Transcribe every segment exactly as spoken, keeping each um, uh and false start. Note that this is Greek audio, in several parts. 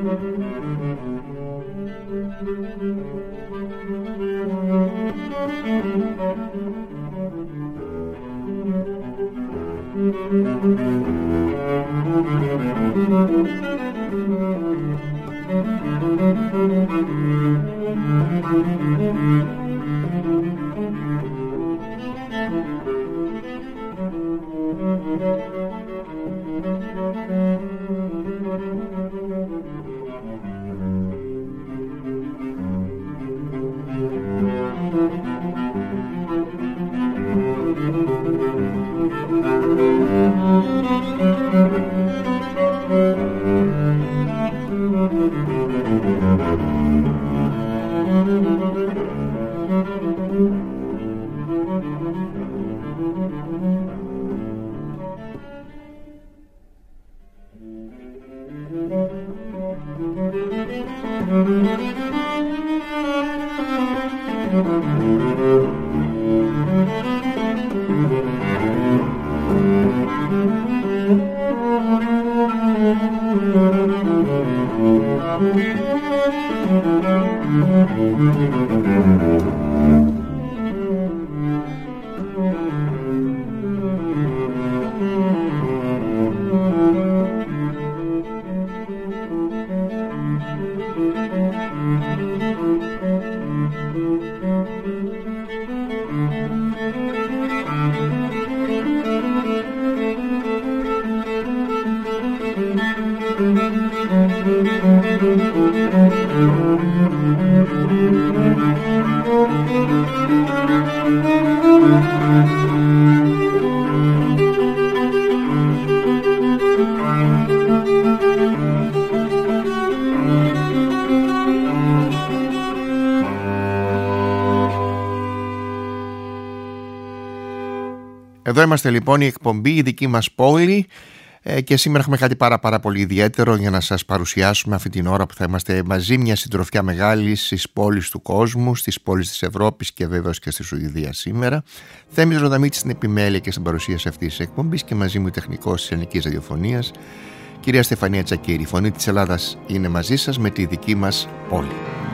Εδώ είμαστε λοιπόν, η εκπομπή, η δική μας πόλη, ε, και σήμερα έχουμε κάτι πάρα πάρα πολύ ιδιαίτερο για να σας παρουσιάσουμε αυτή την ώρα που θα είμαστε μαζί, μια συντροφιά μεγάλη στις πόλεις του κόσμου, στις πόλεις της Ευρώπης και βέβαια και στη Σουηδία σήμερα. Θέμης Ροδαμίτης στην επιμέλεια και στην παρουσίαση αυτής της εκπομπής και μαζί μου η τεχνικός της ελληνικής ραδιοφωνίας, κυρία Στεφανία Τσακίρη. Η φωνή της Ελλάδας είναι μαζί σας με τη δική μας πόλη.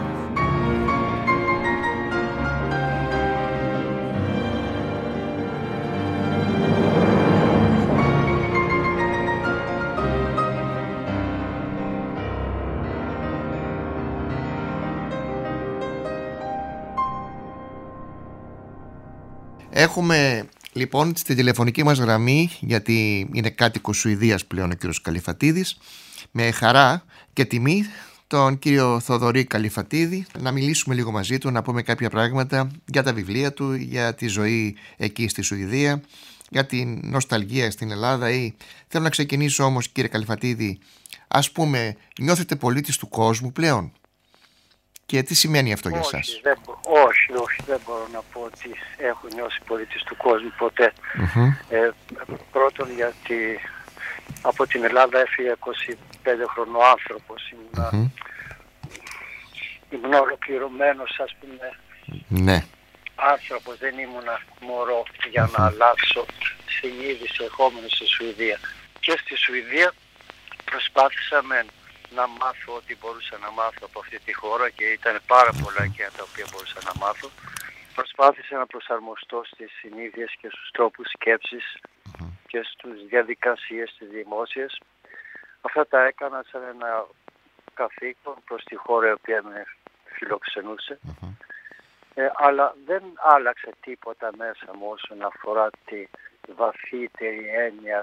Έχουμε λοιπόν στη τηλεφωνική μας γραμμή, γιατί είναι κάτοικος Σουηδίας πλέον ο κύριος Καλυφατίδης, με χαρά και τιμή τον κύριο Θοδωρή Καλυφατίδη, να μιλήσουμε λίγο μαζί του, να πούμε κάποια πράγματα για τα βιβλία του, για τη ζωή εκεί στη Σουηδία, για την νοσταλγία στην Ελλάδα. Ή θέλω να ξεκινήσω όμως, κύριε Καλυφατίδη, ας πούμε, νιώθετε πολίτης του κόσμου πλέον? Και τι σημαίνει αυτό για όχι, εσάς? Δεν, όχι, όχι, δεν μπορώ να πω ότι έχω νιώσει πολίτης του κόσμου ποτέ. Mm-hmm. Ε, πρώτον, γιατί από την Ελλάδα έφυγε είκοσι πέντε χρονών άνθρωπος. Ήμουν, mm-hmm. ήμουν ολοκληρωμένος, ας πούμε, ναι. άνθρωπος. Δεν ήμουν μωρό για mm-hmm. να αλλάξω συνείδηση ερχόμενο στη Σουηδία. Και στη Σουηδία προσπάθησα με να μάθω ό,τι μπορούσα να μάθω από αυτή τη χώρα και ήταν πάρα πολλά και τα οποία μπορούσα να μάθω. Προσπάθησα να προσαρμοστώ στις συνήθειες και στους τρόπους σκέψης mm-hmm. και στους διαδικασίες της δημόσιας. Αυτά τα έκανα σαν ένα καθήκον προς τη χώρα η οποία με φιλοξενούσε. Mm-hmm. Ε, αλλά δεν άλλαξε τίποτα μέσα μου όσον αφορά τη βαθύτερη έννοια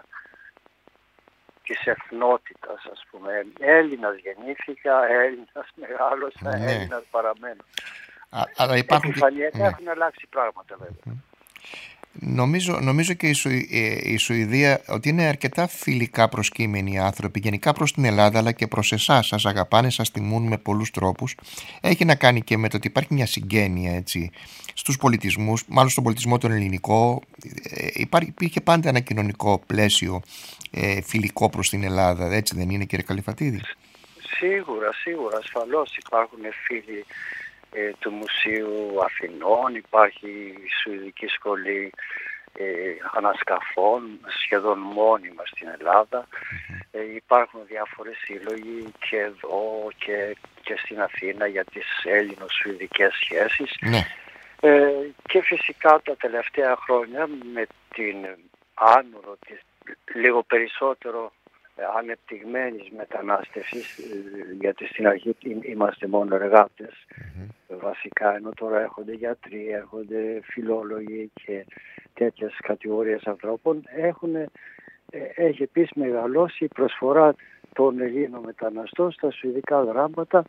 της εθνότητας, ας πούμε. Έλληνας γεννήθηκα, Έλληνας μεγάλωσα, ναι. Έλληνας παραμένω. Α, αλλά υπάρχουν επιφανειακά και... έχουν αλλάξει πράγματα βέβαια. Νομίζω, νομίζω και η, Σου, η Σουηδία ότι είναι αρκετά φιλικά προσκύμενοι οι άνθρωποι γενικά προς την Ελλάδα, αλλά και προς εσάς. Σας αγαπάνε, σας τιμούν με πολλούς τρόπους. Έχει να κάνει και με το ότι υπάρχει μια συγγένεια, έτσι, στους πολιτισμούς, μάλλον στον πολιτισμό τον ελληνικό. Ε, υπάρχει, υπήρχε πάντα ένα κοινωνικό πλαίσιο ε, φιλικό προς την Ελλάδα, έτσι δεν είναι, κύριε Καλυφατίδη? Σίγουρα, σίγουρα, ασφαλώς υπάρχουν φίλοι ε, του Μουσείου Αθηνών, υπάρχει η Σουηδική Σχολή ε, Ανασκαφών, σχεδόν μόνιμα στην Ελλάδα. Mm-hmm. Ε, υπάρχουν διάφορες σύλλογοι και εδώ και, και στην Αθήνα για τις Έλληνο-Σουηδικές σχέσεις. Ναι. Ε, και φυσικά τα τελευταία χρόνια με την άνοδο της λίγο περισσότερο ανεπτυγμένης μετανάστευσης, γιατί στην αρχή είμαστε μόνο εργάτες, mm-hmm. βασικά, ενώ τώρα έρχονται γιατροί, έρχονται φιλόλογοι και τέτοιες κατηγορίες ανθρώπων, έχουν, έχει επίσης μεγαλώσει η προσφορά των Ελλήνων μεταναστών στα σουηδικά γράμματα,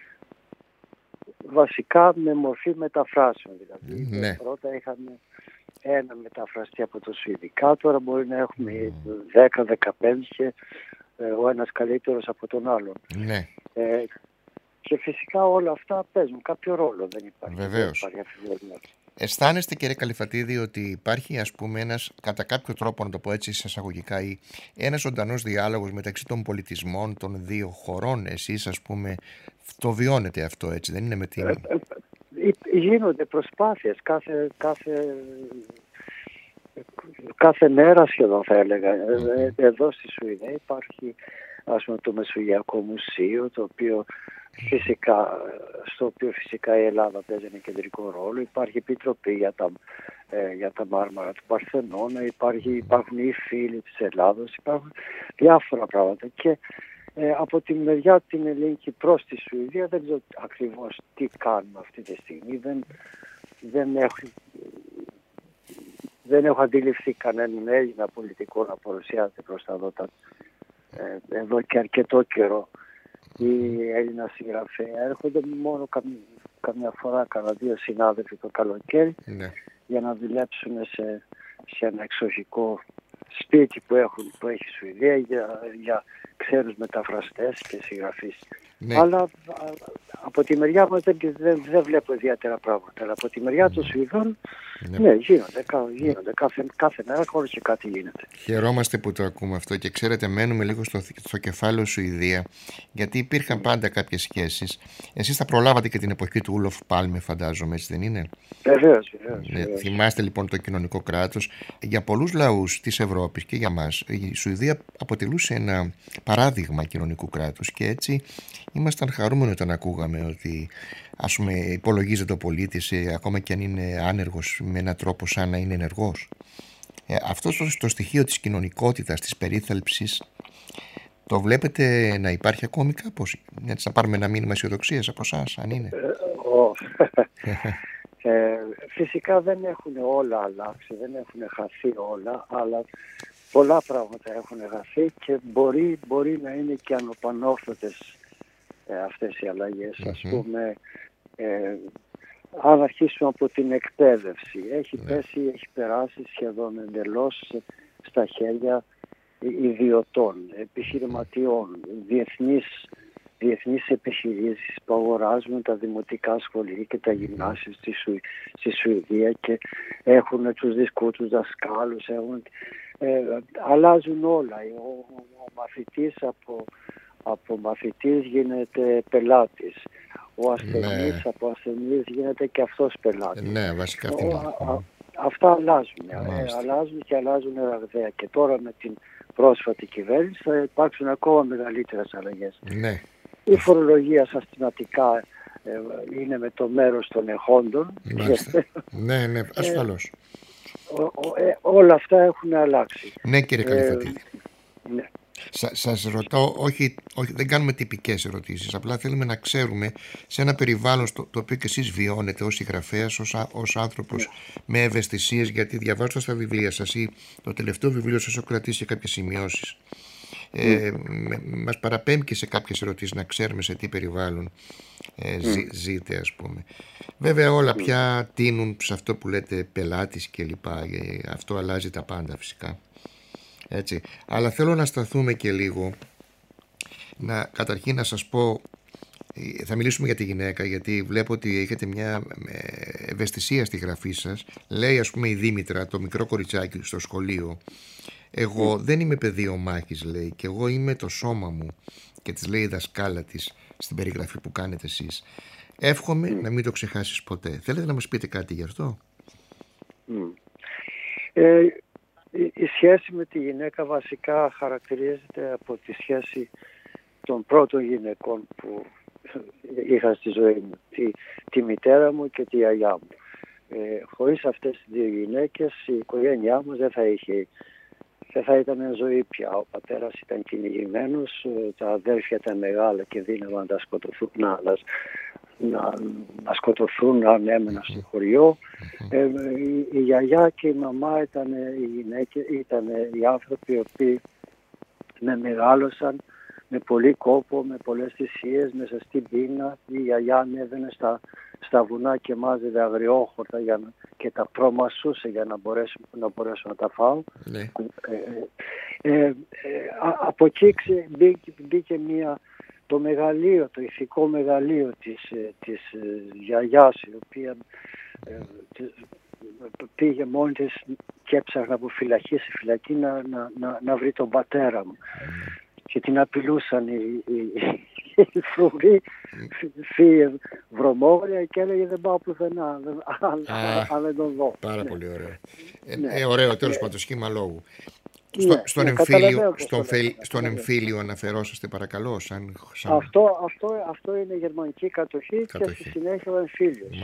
βασικά με μορφή μεταφράσεων. Δηλαδή, ναι. Πρώτα είχαμε ένα μεταφραστή από το σουηδικά, τώρα μπορεί να έχουμε δέκα δεκαπέντε και ε, ο ένας καλύτερος από τον άλλον. Ναι. Ε, και φυσικά όλα αυτά παίζουν κάποιο ρόλο, δεν υπάρχει. Βεβαίως. Δεν υπάρχει. Αισθάνεστε, κύριε Καλυφατίδη, ότι υπάρχει, ας πούμε, ένας, κατά κάποιο τρόπο, να το πω έτσι εισαγωγικά, ή ένας ζωντανός διάλογος μεταξύ των πολιτισμών των δύο χωρών? Εσείς, ας πούμε, το βιώνετε αυτό, έτσι, δεν είναι με την... Ε, ε, γίνονται προσπάθειες κάθε, κάθε, κάθε μέρα σχεδόν, θα έλεγα. Mm-hmm. Εδώ στη Σουηδία υπάρχει, ας πούμε, το Μεσογειακό Μουσείο, το οποίο φυσικά, στο οποίο φυσικά η Ελλάδα παίζει ένα κεντρικό ρόλο. Υπάρχει επιτροπή για τα, ε, για τα μάρμαρα του Παρθενώνα, υπάρχει, υπάρχουν οι φίλοι της Ελλάδος, υπάρχουν διάφορα πράγματα. Και ε, από τη μεριά την ελληνική προς τη Σουηδία δεν ξέρω ακριβώς τι κάνουμε αυτή τη στιγμή. Δεν, δεν, έχω, δεν έχω αντιληφθεί κανέναν Έλληνα πολιτικό να παρουσιάζεται προς τα δότα ε, εδώ και αρκετό καιρό. Οι Έλληνα συγγραφέα έρχονται μόνο καμιά, καμιά φορά, κανένα δύο συνάδελφοι το καλοκαίρι, ναι. για να δουλέψουν σε, σε ένα εξοχικό σπίτι που, έχουν, που έχει η Σουηδία για, για ξένους μεταφραστές και συγγραφείς. Ναι. Αλλά α, από τη μεριά μας δεν, δεν, δεν βλέπω ιδιαίτερα πράγματα. Αλλά από τη μεριά των Σουηδών, ναι, ναι γίνονται, γίνονται. Κάθε, κάθε μέρα χωρίς και κάτι γίνεται. Χαιρόμαστε που το ακούμε αυτό και ξέρετε, μένουμε λίγο στο, στο κεφάλαιο Σουηδία, γιατί υπήρχαν πάντα κάποιες σχέσεις. Εσείς θα προλάβατε και την εποχή του Ούλοφ Πάλμε, φαντάζομαι, έτσι δεν είναι? Βεβαίως, βεβαίως. Ναι, θυμάστε λοιπόν το κοινωνικό κράτος. Για πολλούς λαούς της Ευρώπης και για μας, η Σουηδία αποτελούσε ένα παράδειγμα κοινωνικού κράτους και έτσι ήμασταν χαρούμενοι όταν ακούγαμε ότι, ας πούμε, υπολογίζεται ο πολίτης ε, ακόμα και αν είναι άνεργος με έναν τρόπο σαν να είναι ενεργός. Ε, αυτό το, το στοιχείο της κοινωνικότητας, της περίθαλψης, το βλέπετε να υπάρχει ακόμη κάπως? Έτσι, να πάρουμε ένα μήνυμα αισιοδοξίας από εσάς, αν είναι? ε, φυσικά δεν έχουν όλα αλλάξει, δεν έχουν χαθεί όλα, αλλά πολλά πράγματα έχουν χαθεί και μπορεί, μπορεί να είναι και ανοπανόρθωτες ε, αυτές οι αλλαγές. Mm-hmm. Ας πούμε, ε, αν αρχίσουμε από την εκπαίδευση, έχει yeah. πέσει, έχει περάσει σχεδόν εντελώς στα χέρια ιδιωτών, επιχειρηματιών, διεθνείς, διεθνείς επιχειρήσεις που αγοράζουν τα δημοτικά σχολεία και τα γυμνάσια στη, Σου, στη Σουηδία και έχουν τους δικούς τους δασκάλους, έχουν, ε, αλλάζουν όλα. Ο, ο, ο μαθητής από, από μαθητής γίνεται πελάτης. Ο ασθενής ναι. από ασθενής γίνεται και αυτός πελάτης. Ναι, βασικά αυτό. Ο, α, αυτά αλλάζουν, ε, αλλάζουν και αλλάζουν ραγδαία. Και τώρα με την πρόσφατη κυβέρνηση θα υπάρξουν ακόμα μεγαλύτερες αλλαγές. Ναι. Η φορολογία συστηματικά ε, είναι με το μέρος των εχόντων. ναι, ναι, ασφαλώς. Ε, ο, ο, ε, όλα αυτά έχουν αλλάξει. Ναι, κύριε Καλυφατίδη. Ε, ναι. Σα, σας ρωτώ, όχι, όχι, δεν κάνουμε τυπικές ερωτήσεις, απλά θέλουμε να ξέρουμε σε ένα περιβάλλον στο, το οποίο και εσείς βιώνετε ως συγγραφέας, ως, ως άνθρωπος yeah. με ευαισθησίες, γιατί διαβάζοντας τα βιβλία σας ή το τελευταίο βιβλίο σας έχω κρατήσει κάποιες σημειώσεις. Mm. Ε, με, μας παραπέμπει σε κάποιες ερωτήσεις να ξέρουμε σε τι περιβάλλον ε, mm. ζη, ζείτε, ας πούμε. Βέβαια όλα mm. πια τείνουν σε αυτό που λέτε πελάτης και λοιπά, αυτό αλλάζει τα πάντα φυσικά. Έτσι. Αλλά θέλω να σταθούμε και λίγο, να, καταρχήν να σας πω, θα μιλήσουμε για τη γυναίκα, γιατί βλέπω ότι έχετε μια ευαισθησία στη γραφή σας. Λέει, ας πούμε, η Δήμητρα, το μικρό κοριτσάκι στο σχολείο, εγώ mm. δεν είμαι πεδίο μάχης, λέει, και εγώ είμαι το σώμα μου, και της λέει η δασκάλα της στην περιγραφή που κάνετε εσείς. Εύχομαι mm. να μην το ξεχάσεις ποτέ. Θέλετε να μας πείτε κάτι γι' αυτό? Mm. Ε... Η, η σχέση με τη γυναίκα βασικά χαρακτηρίζεται από τη σχέση των πρώτων γυναικών που είχα στη ζωή μου, τη, τη μητέρα μου και τη γιαγιά μου. Ε, χωρίς αυτές τις δύο γυναίκες η οικογένειά μας δεν θα είχε, δεν θα ήταν ζωή πια. Ο πατέρας ήταν κυνηγημένος, τα αδέρφια ήταν μεγάλα και δίνευαν να σκοτωθούν, να, να, να σκοτωθούν αν έμεναν στο χωριό. Ε, η, η γιαγιά και η μαμά ήταν οι, γυναίκες, ήταν οι άνθρωποι οι οποίοι με μεγάλωσαν με πολύ κόπο, με πολλές θυσίες, μέσα στην πείνα. Η γιαγιά ανέβαινε στα, στα βουνά και μάζευε αγριόχορτα για να, και τα προμασούσε για να μπορέσω να, μπορέσω να τα φάω. Ναι. Ε, ε, ε, από εκεί μπήκε, μπήκε μια, το μεγαλείο, το ηθικό μεγαλείο της, της γιαγιάς, η οποία ε, της, πήγε μόνη της και έψαχνα από φυλακή σε φυλακή να, να, να, να βρει τον πατέρα μου. Και την απειλούσαν οι, οι, οι φρουροί, φύγε βρωμόγρια και έλεγε δεν πάω πουθενά, αν δεν τον δω. Πάρα ναι. πολύ ωραίο. Ε, ναι. ε, ωραίο τέλος πάντων σχήμα λόγου. Ναι, Στο, στον ναι, εμφύλιο, στον, φελ, στον εμφύλιο αναφερόσαστε παρακαλώ. Σαν, σαν... Αυτό, αυτό, αυτό είναι γερμανική κατοχή, κατοχή. Και στη συνέχεια ο εμφύλιος.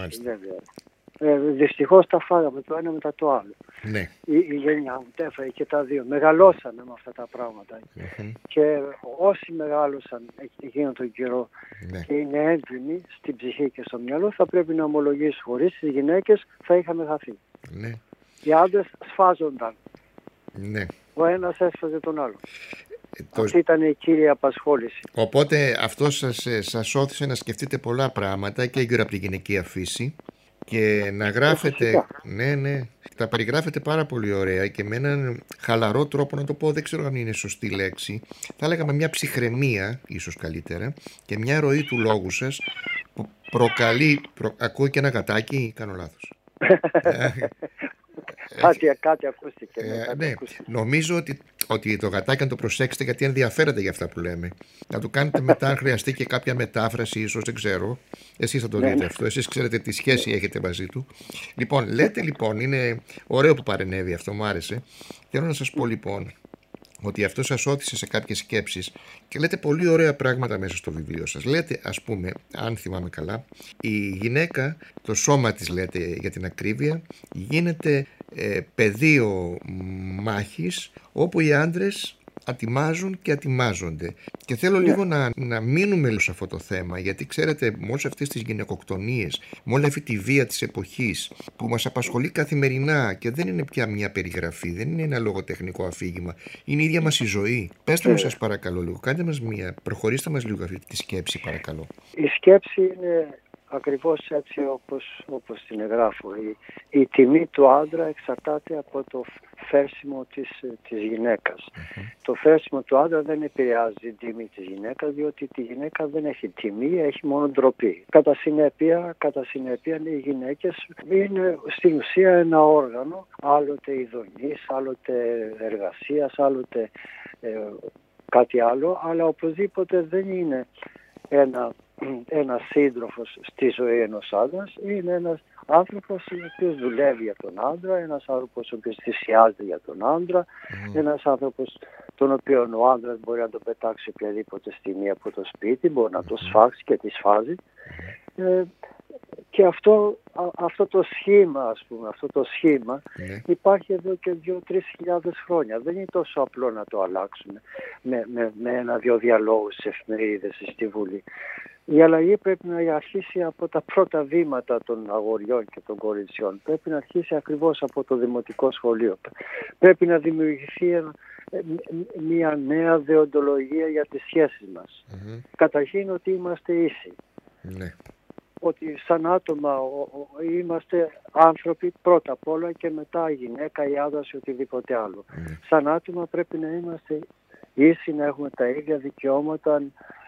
Ε, δυστυχώς τα φάγαμε το ένα μετά το άλλο. Ναι. Η, η γενιά μου τα έφαγε και τα δύο. Μεγαλώσαμε με αυτά τα πράγματα. Mm-hmm. Και όσοι μεγάλωσαν εκείνο τον καιρό ναι. και είναι έντιμοι στην ψυχή και στο μυαλό, θα πρέπει να ομολογήσουν. Χωρίς τις γυναίκες θα είχαμε χαθεί. Ναι. Οι άντρες σφάζονταν. Ναι. Ο ένας έσφαζε τον άλλο. Το... Αυτή ήταν η κύρια απασχόληση. Οπότε αυτό σας, σας όθησε να σκεφτείτε πολλά πράγματα και γύρω από τη γυναικεία φύση. Και να γράφετε, ναι, ναι, τα περιγράφετε πάρα πολύ ωραία και με έναν χαλαρό τρόπο, να το πω, δεν ξέρω αν είναι σωστή λέξη, θα έλεγα με μια ψυχραιμία, ίσως καλύτερα, και μια ροή του λόγου σας που προκαλεί, προ... ακούω και ένα γατάκι ή κάνω λάθος? Κάτι, κάτι ακούστηκε. Ε, κάτι ναι, ακούστηκε. Νομίζω ότι, ότι το γατάκι, αν το προσέξετε, γιατί ενδιαφέρεται για αυτά που λέμε, να το κάνετε μετά, αν χρειαστεί και κάποια μετάφραση, ίσως, δεν ξέρω. Εσείς θα το δείτε αυτό. Εσείς ξέρετε τι σχέση έχετε μαζί του. Λοιπόν, λέτε λοιπόν, είναι ωραίο που παρενέβη αυτό, μου άρεσε. Θέλω να σας πω λοιπόν ότι αυτό σας όθησε σε κάποιες σκέψεις και λέτε πολύ ωραία πράγματα μέσα στο βιβλίο σας. Λέτε, ας πούμε, αν θυμάμαι καλά, η γυναίκα, το σώμα της λέτε για την ακρίβεια, γίνεται ε, πεδίο μάχης όπου οι άντρες ατιμάζουν και ατιμάζονται. Και θέλω yeah. λίγο να, να μείνουμε λίγο σε αυτό το θέμα, γιατί ξέρετε, με όλες αυτές τις γυναικοκτονίες, με όλη αυτή τη βία της εποχής που μας απασχολεί καθημερινά και δεν είναι πια μια περιγραφή, δεν είναι ένα λογοτεχνικό αφήγημα, είναι η ίδια μας η ζωή. Πέστε μου, σας παρακαλώ λίγο, κάντε μας μια, προχωρήστε μας λίγο αυτή τη σκέψη, παρακαλώ. Η σκέψη είναι ακριβώς έτσι όπως, όπως την εγγράφω. Η, η τιμή του άντρα εξαρτάται από το φέρσιμο της, της γυναίκας. Mm-hmm. Το φέρσιμο του άντρα δεν επηρεάζει την τιμή της γυναίκας, διότι τη γυναίκα δεν έχει τιμή, έχει μόνο ντροπή. Κατά συνέπεια, κατά συνέπεια οι γυναίκες είναι στην ουσία ένα όργανο, άλλοτε ειδονής, άλλοτε εργασίας, άλλοτε ε, κάτι άλλο, αλλά οπωσδήποτε δεν είναι ένα ένας σύντροφος στη ζωή ενός άντρας, είναι ένας άνθρωπος ο οποίος δουλεύει για τον άντρα, ένας άνθρωπος ο οποίος θυσιάζεται για τον άντρα, mm. ένας άνθρωπος τον οποίο ο άντρας μπορεί να το πετάξει οποιαδήποτε στιγμή από το σπίτι, μπορεί να το σφάξει και τη σφάζει. Ε, και αυτό, α, αυτό το σχήμα, ας πούμε, αυτό το σχήμα mm. υπάρχει εδώ και δύο-τρεις χιλιάδες χρόνια. Δεν είναι τόσο απλό να το αλλάξουμε με, με, με ένα-δυο διαλόγους στις εφημερίδες στη Βουλή. Η αλλαγή πρέπει να αρχίσει από τα πρώτα βήματα των αγοριών και των κοριτσιών. Πρέπει να αρχίσει ακριβώς από το δημοτικό σχολείο. Πρέπει να δημιουργηθεί μια νέα δεοντολογία για τις σχέσεις μας. Mm-hmm. Καταρχήν ότι είμαστε ίσοι. Mm-hmm. Ότι σαν άτομα είμαστε άνθρωποι πρώτα απ' όλα και μετά η γυναίκα, η άντρας ή οτιδήποτε άλλο. Mm-hmm. Σαν άτομα πρέπει να είμαστε ίσοι, να έχουμε τα ίδια δικαιώματα,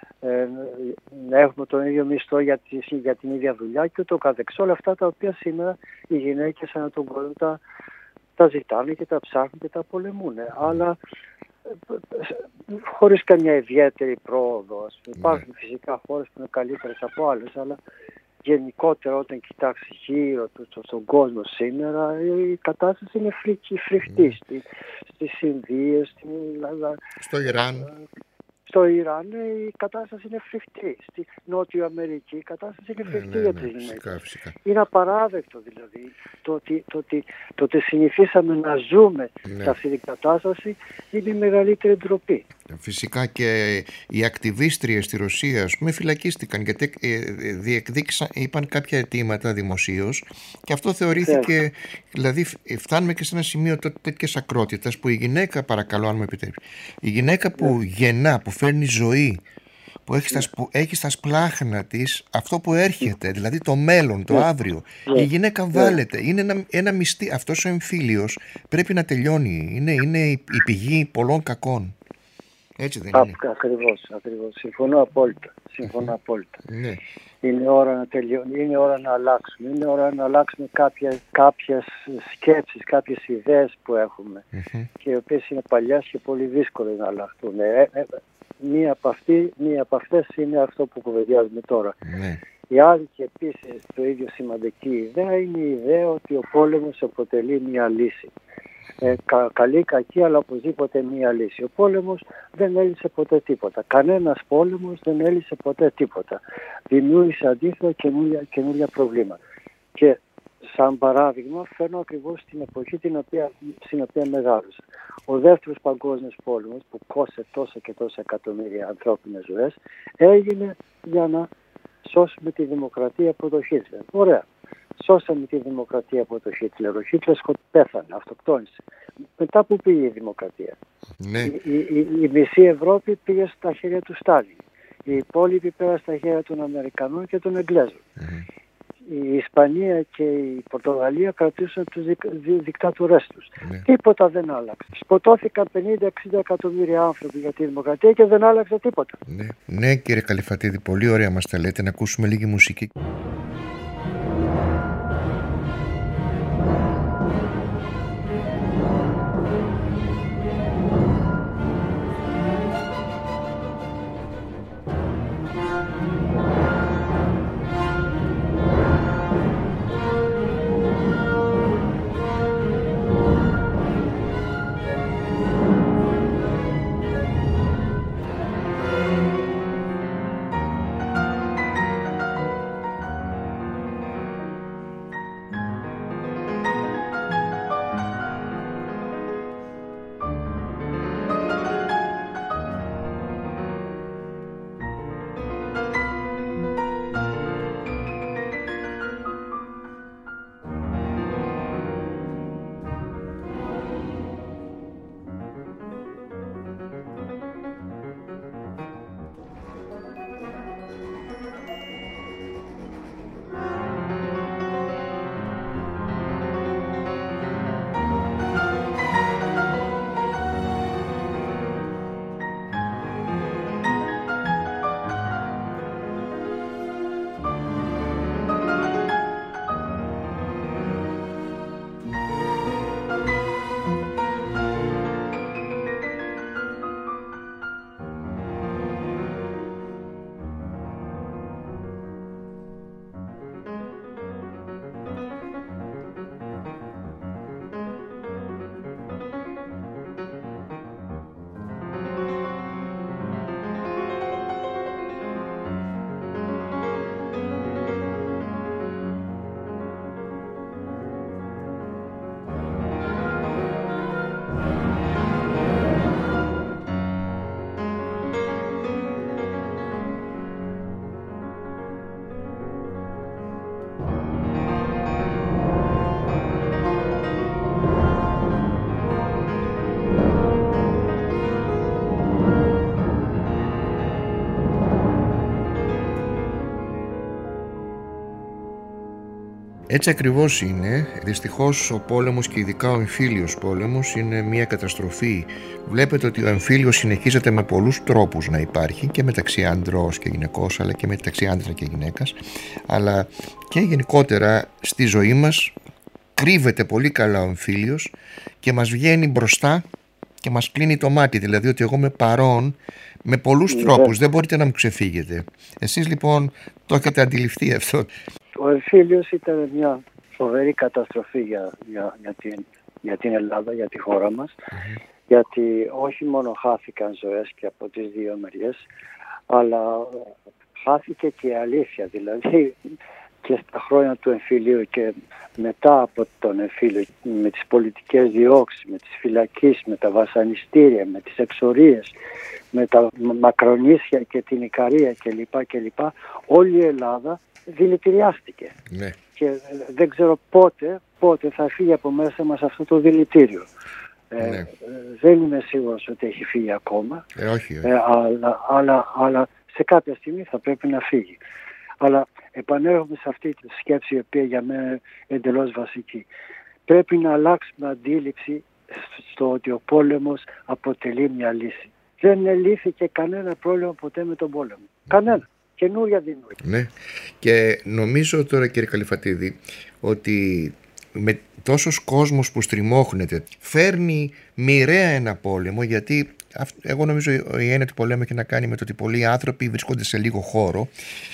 να έχουμε τον ίδιο μισθό για, τη, για την ίδια δουλειά και ούτω καθεξής. Όλα αυτά τα οποία σήμερα οι γυναίκες ανά τον κόσμο τα, τα ζητάνε και τα ψάχνουν και τα πολεμούν. Αλλά χωρίς καμιά ιδιαίτερη πρόοδο. Υπάρχουν φυσικά χώρες που είναι καλύτερες από άλλες, αλλά γενικότερα όταν κοιτάξει γύρω του στον κόσμο σήμερα, η κατάσταση είναι φρικτή, φρικτή. Mm. Στη, στις Ινδίες, στη, στο Ιράν. Στο Ιράν η κατάσταση είναι φρικτή. Στη Νότιο Αμερική η κατάσταση είναι φρικτή ναι, ναι, για τις γυναίκες. Φυσικά, φυσικά. Είναι απαράδεκτο δηλαδή το ότι, το, ότι, το ότι συνηθίσαμε να ζούμε ναι. σε αυτή την κατάσταση είναι η μεγαλύτερη ντροπή. Φυσικά και οι ακτιβίστριες στη Ρωσία ας πούμε φυλακίστηκαν γιατί διεκδίκησαν, είπαν κάποια αιτήματα δημοσίως και αυτό θεωρήθηκε, yeah. δηλαδή φτάνουμε και σε ένα σημείο τέτοιες ακρότητας που η γυναίκα, παρακαλώ αν μου επιτρέπει, η γυναίκα που yeah. γεννά, που φέρνει ζωή, που έχει, yeah. στα, που έχει στα σπλάχνα της αυτό που έρχεται, δηλαδή το μέλλον, το yeah. αύριο, yeah. η γυναίκα βάλεται, yeah. είναι ένα, ένα μυστή, αυτός ο εμφύλιος πρέπει να τελειώνει, είναι, είναι η, η πηγή πολλών κακών. Έτσι δεν είναι? Ακριβώς, ακριβώς. Συμφωνώ απόλυτα. Συμφωνώ mm-hmm. απόλυτα. Ναι. Είναι ώρα να τελειώνει, είναι ώρα να αλλάξουμε. Είναι ώρα να αλλάξουμε κάποιες, κάποιες σκέψεις, κάποιες ιδέες που έχουμε mm-hmm. και οι οποίες είναι παλιές και πολύ δύσκολες να αλλάχτούν. Ε, ε, μία, από αυτή, μία από αυτές είναι αυτό που κουβεντιάζουμε τώρα. Ναι. Η άλλη και επίσης το ίδιο σημαντική ιδέα είναι η ιδέα ότι ο πόλεμος αποτελεί μία λύση. Ε, κα, καλή, κακή, αλλά οπωσδήποτε μία λύση. Ο πόλεμος δεν έλυσε ποτέ τίποτα. Κανένας πόλεμος δεν έλυσε ποτέ τίποτα. Δημιούργησε αντίθετα καινούργια, καινούργια προβλήματα. Και σαν παράδειγμα φέρνω ακριβώς την εποχή την οποία, στην οποία μεγάλωσα. Ο δεύτερος παγκόσμιος πόλεμος που κόσε τόσα και τόσα εκατομμύρια ανθρώπινες ζωές έγινε για να σώσουμε τη δημοκρατία από το Χίτλερ. Ωραία. Σώσαμε τη δημοκρατία από το Χίτλερ. Ο Χίτλερ πέθανε, αυτοκτόνησε. Μετά που πήγε η δημοκρατία? Ναι. Η, η, η, η μισή Ευρώπη πήγε στα χέρια του Στάλιν. Οι υπόλοιποι πέρασαν στα χέρια των Αμερικανών και των Εγγλέζων. Mm-hmm. Η Ισπανία και η Πορτογαλία κρατήσαν τους δικ, δι, δικτατορές τους. Ναι. Τίποτα δεν άλλαξε. Σκοτώθηκαν πενήντα με εξήντα εκατομμύρια άνθρωποι για τη δημοκρατία και δεν άλλαξε τίποτα. Ναι, ναι κύριε Καλυφατίδη, πολύ ωραία μας τα λέτε. Να ακούσουμε λίγη μουσική. Έτσι ακριβώς είναι. Δυστυχώς ο πόλεμος και ειδικά ο εμφύλιος πόλεμος είναι μια καταστροφή. Βλέπετε ότι ο εμφύλιος συνεχίζεται με πολλούς τρόπους να υπάρχει και μεταξύ άντρος και γυναικός, αλλά και μεταξύ άντρα και γυναίκας, αλλά και γενικότερα στη ζωή μας κρύβεται πολύ καλά ο εμφύλιος και μας βγαίνει μπροστά και μας κλείνει το μάτι. Δηλαδή ότι εγώ είμαι παρόν με πολλούς τρόπους, δεν μπορείτε να μου ξεφύγετε. Εσείς λοιπόν το έχετε αντιληφθεί αυτό. Ο εμφύλιος ήταν μια φοβερή καταστροφή για, για, για, την, για την Ελλάδα, για τη χώρα μας, mm-hmm. γιατί όχι μόνο χάθηκαν ζωές και από τις δύο μεριές, αλλά χάθηκε και η αλήθεια. Δηλαδή και στα χρόνια του εμφυλίου και μετά από τον εμφύλιο, με τις πολιτικές διώξεις, με τις φυλακίσεις, με τα βασανιστήρια, με τις εξορίες, με τα Μακρονήσια και την Ικαρία κλπ. κλπ. Όλη η Ελλάδα δηλητηριάστηκε. Ναι. Και δεν ξέρω πότε, πότε θα φύγει από μέσα μας αυτό το δηλητήριο. Ε, ναι. Δεν είμαι σίγουρος ότι έχει φύγει ακόμα, ε, όχι, όχι. Ε, αλλά, αλλά, αλλά σε κάποια στιγμή θα πρέπει να φύγει. Αλλά επανέρχομαι σε αυτή τη σκέψη η οποία για μένα είναι εντελώς βασική. Πρέπει να αλλάξουμε αντίληψη στο ότι ο πόλεμος αποτελεί μια λύση. Δεν ελύθηκε κανένα πρόβλημα ποτέ με τον πόλεμο. Κανένα. Καινούρια δημιουργία. Ναι. Και νομίζω τώρα, κύριε Καλυφατίδη, ότι με τόσος κόσμος που στριμώχνεται φέρνει μοιραία ένα πόλεμο, γιατί εγώ νομίζω η έννοια του πολέμου έχει να κάνει με το ότι πολλοί άνθρωποι βρίσκονται σε λίγο χώρο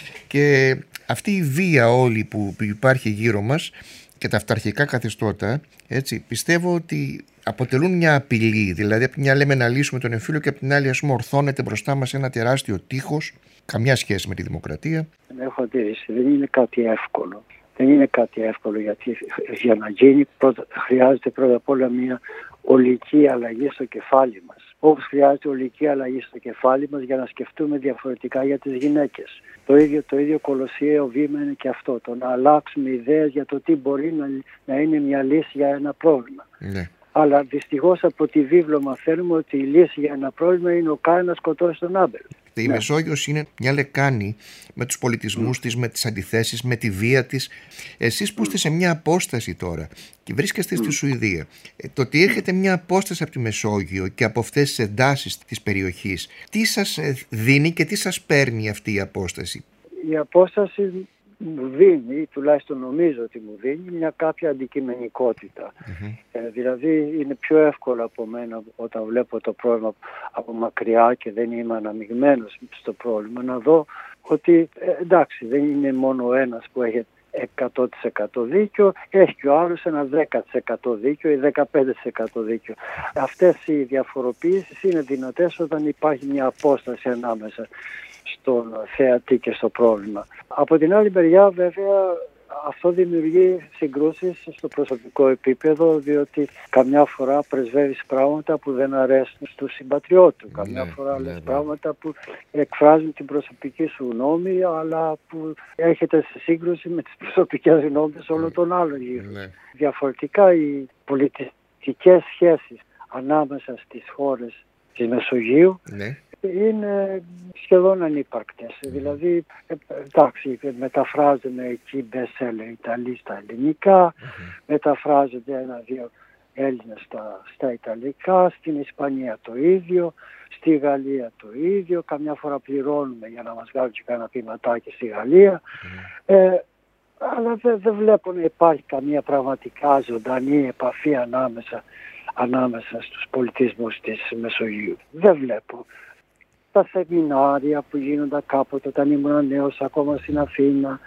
και αυτή η βία όλη που υπάρχει γύρω μας και τα αυταρχικά καθεστώτα, έτσι, πιστεύω ότι αποτελούν μια απειλή. Δηλαδή, από τη μια λέμε να λύσουμε τον εμφύλιο και από την άλλη, ας πούμε, ορθώνεται μπροστά μας ένα τεράστιο τείχος, καμιά σχέση με τη δημοκρατία. Έχω αντίρρηση. Δεν είναι κάτι εύκολο. Δεν είναι κάτι εύκολο γιατί για να γίνει πρώτα, χρειάζεται πρώτα απ' όλα μια ολική αλλαγή στο κεφάλι μας. Όπως χρειάζεται ολική αλλαγή στο κεφάλι μας για να σκεφτούμε διαφορετικά για τις γυναίκες. Το ίδιο, το ίδιο κολοσιαίο βήμα είναι και αυτό. Το να αλλάξουμε ιδέες για το τι μπορεί να, να είναι μια λύση για ένα πρόβλημα. Ναι. Αλλά δυστυχώς από τη βίβλο μαθαίνουμε ότι η λύση για ένα πρόβλημα είναι ο Κάιν να σκοτώσει τον Άμπελ. Η ναι. Μεσόγειος είναι μια λεκάνη με τους πολιτισμούς mm. της, με τις αντιθέσεις, με τη βία της. Εσείς που είστε σε μια απόσταση τώρα και βρίσκεστε mm. στη Σουηδία, το ότι έρχεται μια απόσταση από τη Μεσόγειο και από αυτές τις εντάσεις της περιοχής, τι σας δίνει και τι σας παίρνει αυτή η απόσταση? Η απόσταση μου δίνει, τουλάχιστον νομίζω ότι μου δίνει, μια κάποια αντικειμενικότητα. Mm-hmm. Ε, δηλαδή είναι πιο εύκολο από μένα όταν βλέπω το πρόβλημα από μακριά και δεν είμαι αναμειγμένος στο πρόβλημα να δω ότι ε, εντάξει δεν είναι μόνο ένας που έχει εκατό τοις εκατό δίκιο, έχει και ο άλλος ένα δέκα τοις εκατό δίκιο ή δεκαπέντε τοις εκατό δίκιο. Αυτές οι διαφοροποιήσεις είναι δυνατές όταν υπάρχει μια απόσταση ανάμεσα στον θεατή και στο πρόβλημα. Από την άλλη μεριά βέβαια αυτό δημιουργεί συγκρούσεις στο προσωπικό επίπεδο, διότι καμιά φορά πρεσβεύεις πράγματα που δεν αρέσουν στους συμπατριώτες του. Καμιά ναι, φορά ναι, λες ναι. πράγματα που εκφράζουν την προσωπική σου γνώμη, αλλά που έρχεται σε σύγκρουση με τις προσωπικές γνώμες όλων των άλλων γύρω. Ναι. Διαφορετικά οι πολιτιστικές σχέσεις ανάμεσα στις χώρες της Μεσογείου ναι. είναι σχεδόν ανύπαρκτες. Mm. Δηλαδή, εντάξει, μεταφράζονται εκεί μπεσέλερ Ιταλοί στα ελληνικά, mm-hmm. μεταφράζονται ένα-δύο Έλληνες στα, στα Ιταλικά, στην Ισπανία το ίδιο, στη Γαλλία το ίδιο, καμιά φορά πληρώνουμε για να μας βγάλουν και κάνα ποιηματάκι στη Γαλλία. Mm. Ε, αλλά δεν δε βλέπω να υπάρχει καμία πραγματικά ζωντανή επαφή ανάμεσα, ανάμεσα στους πολιτισμούς της Μεσογείου. Δεν βλέπω. Τα σεμινάρια που γίνονταν κάποτε όταν ήμουν νέος ακόμα στην Αθήνα,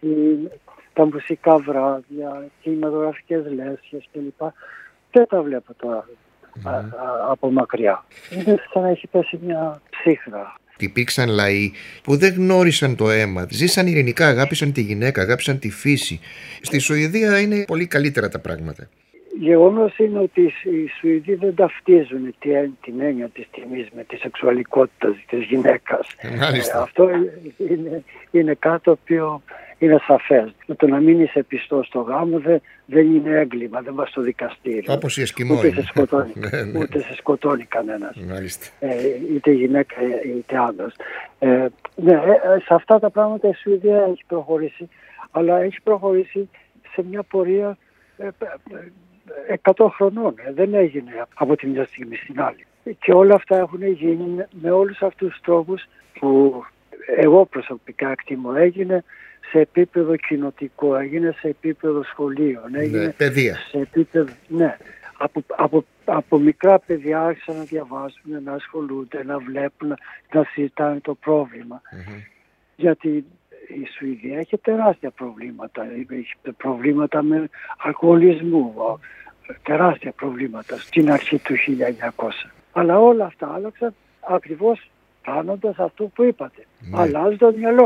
τα μουσικά βράδια, κινηματογραφικές λέσχες κλπ. Δεν τα βλέπω τώρα mm. α, α, από μακριά. Είναι σαν να έχει πέσει μια ψύχρα. Υπήρξαν λαοί που δεν γνώρισαν το αίμα, ζήσαν ειρηνικά, αγάπησαν τη γυναίκα, αγάπησαν τη φύση. Στη Σουηδία είναι πολύ καλύτερα τα πράγματα. Γεγονός είναι ότι οι Σουηδοί δεν ταυτίζουν την έννοια της τιμής με τη σεξουαλικότητα της γυναίκας. Ε, αυτό είναι, είναι κάτι το οποίο είναι σαφές. Το να μην είσαι πιστός στο γάμο δεν, δεν είναι έγκλημα, δεν πας στο δικαστήριο. Όπως οι Εσκιμώοι. Ούτε σε σκοτώνει, ούτε σε σκοτώνει κανένας. Ε, είτε γυναίκα είτε άντρας. Ε, ναι, σε αυτά τα πράγματα η Σουηδία έχει προχωρήσει, αλλά έχει προχωρήσει σε μια πορεία ε, εκατό χρονών. Δεν έγινε από τη μια στιγμή στην άλλη. Και όλα αυτά έχουν γίνει με όλους αυτούς τους τρόπους που εγώ προσωπικά εκτιμώ. Έγινε σε επίπεδο κοινοτικό, έγινε σε επίπεδο σχολείων, έγινε ναι, παιδεία. Σε επίπεδο, ναι. Από, από, από μικρά παιδιά άρχισαν να διαβάζουν, να ασχολούνται, να βλέπουν, να συζητάνε το πρόβλημα. Mm-hmm. Γιατί η Σουηδία έχει τεράστια προβλήματα. Έχει προβλήματα με αλκοολισμό, τεράστια προβλήματα στην αρχή του χίλια εννιακόσια. Αλλά όλα αυτά άλλαξαν ακριβώς κάνοντας αυτό που είπατε. Ναι. Αλλάζει το μυαλό.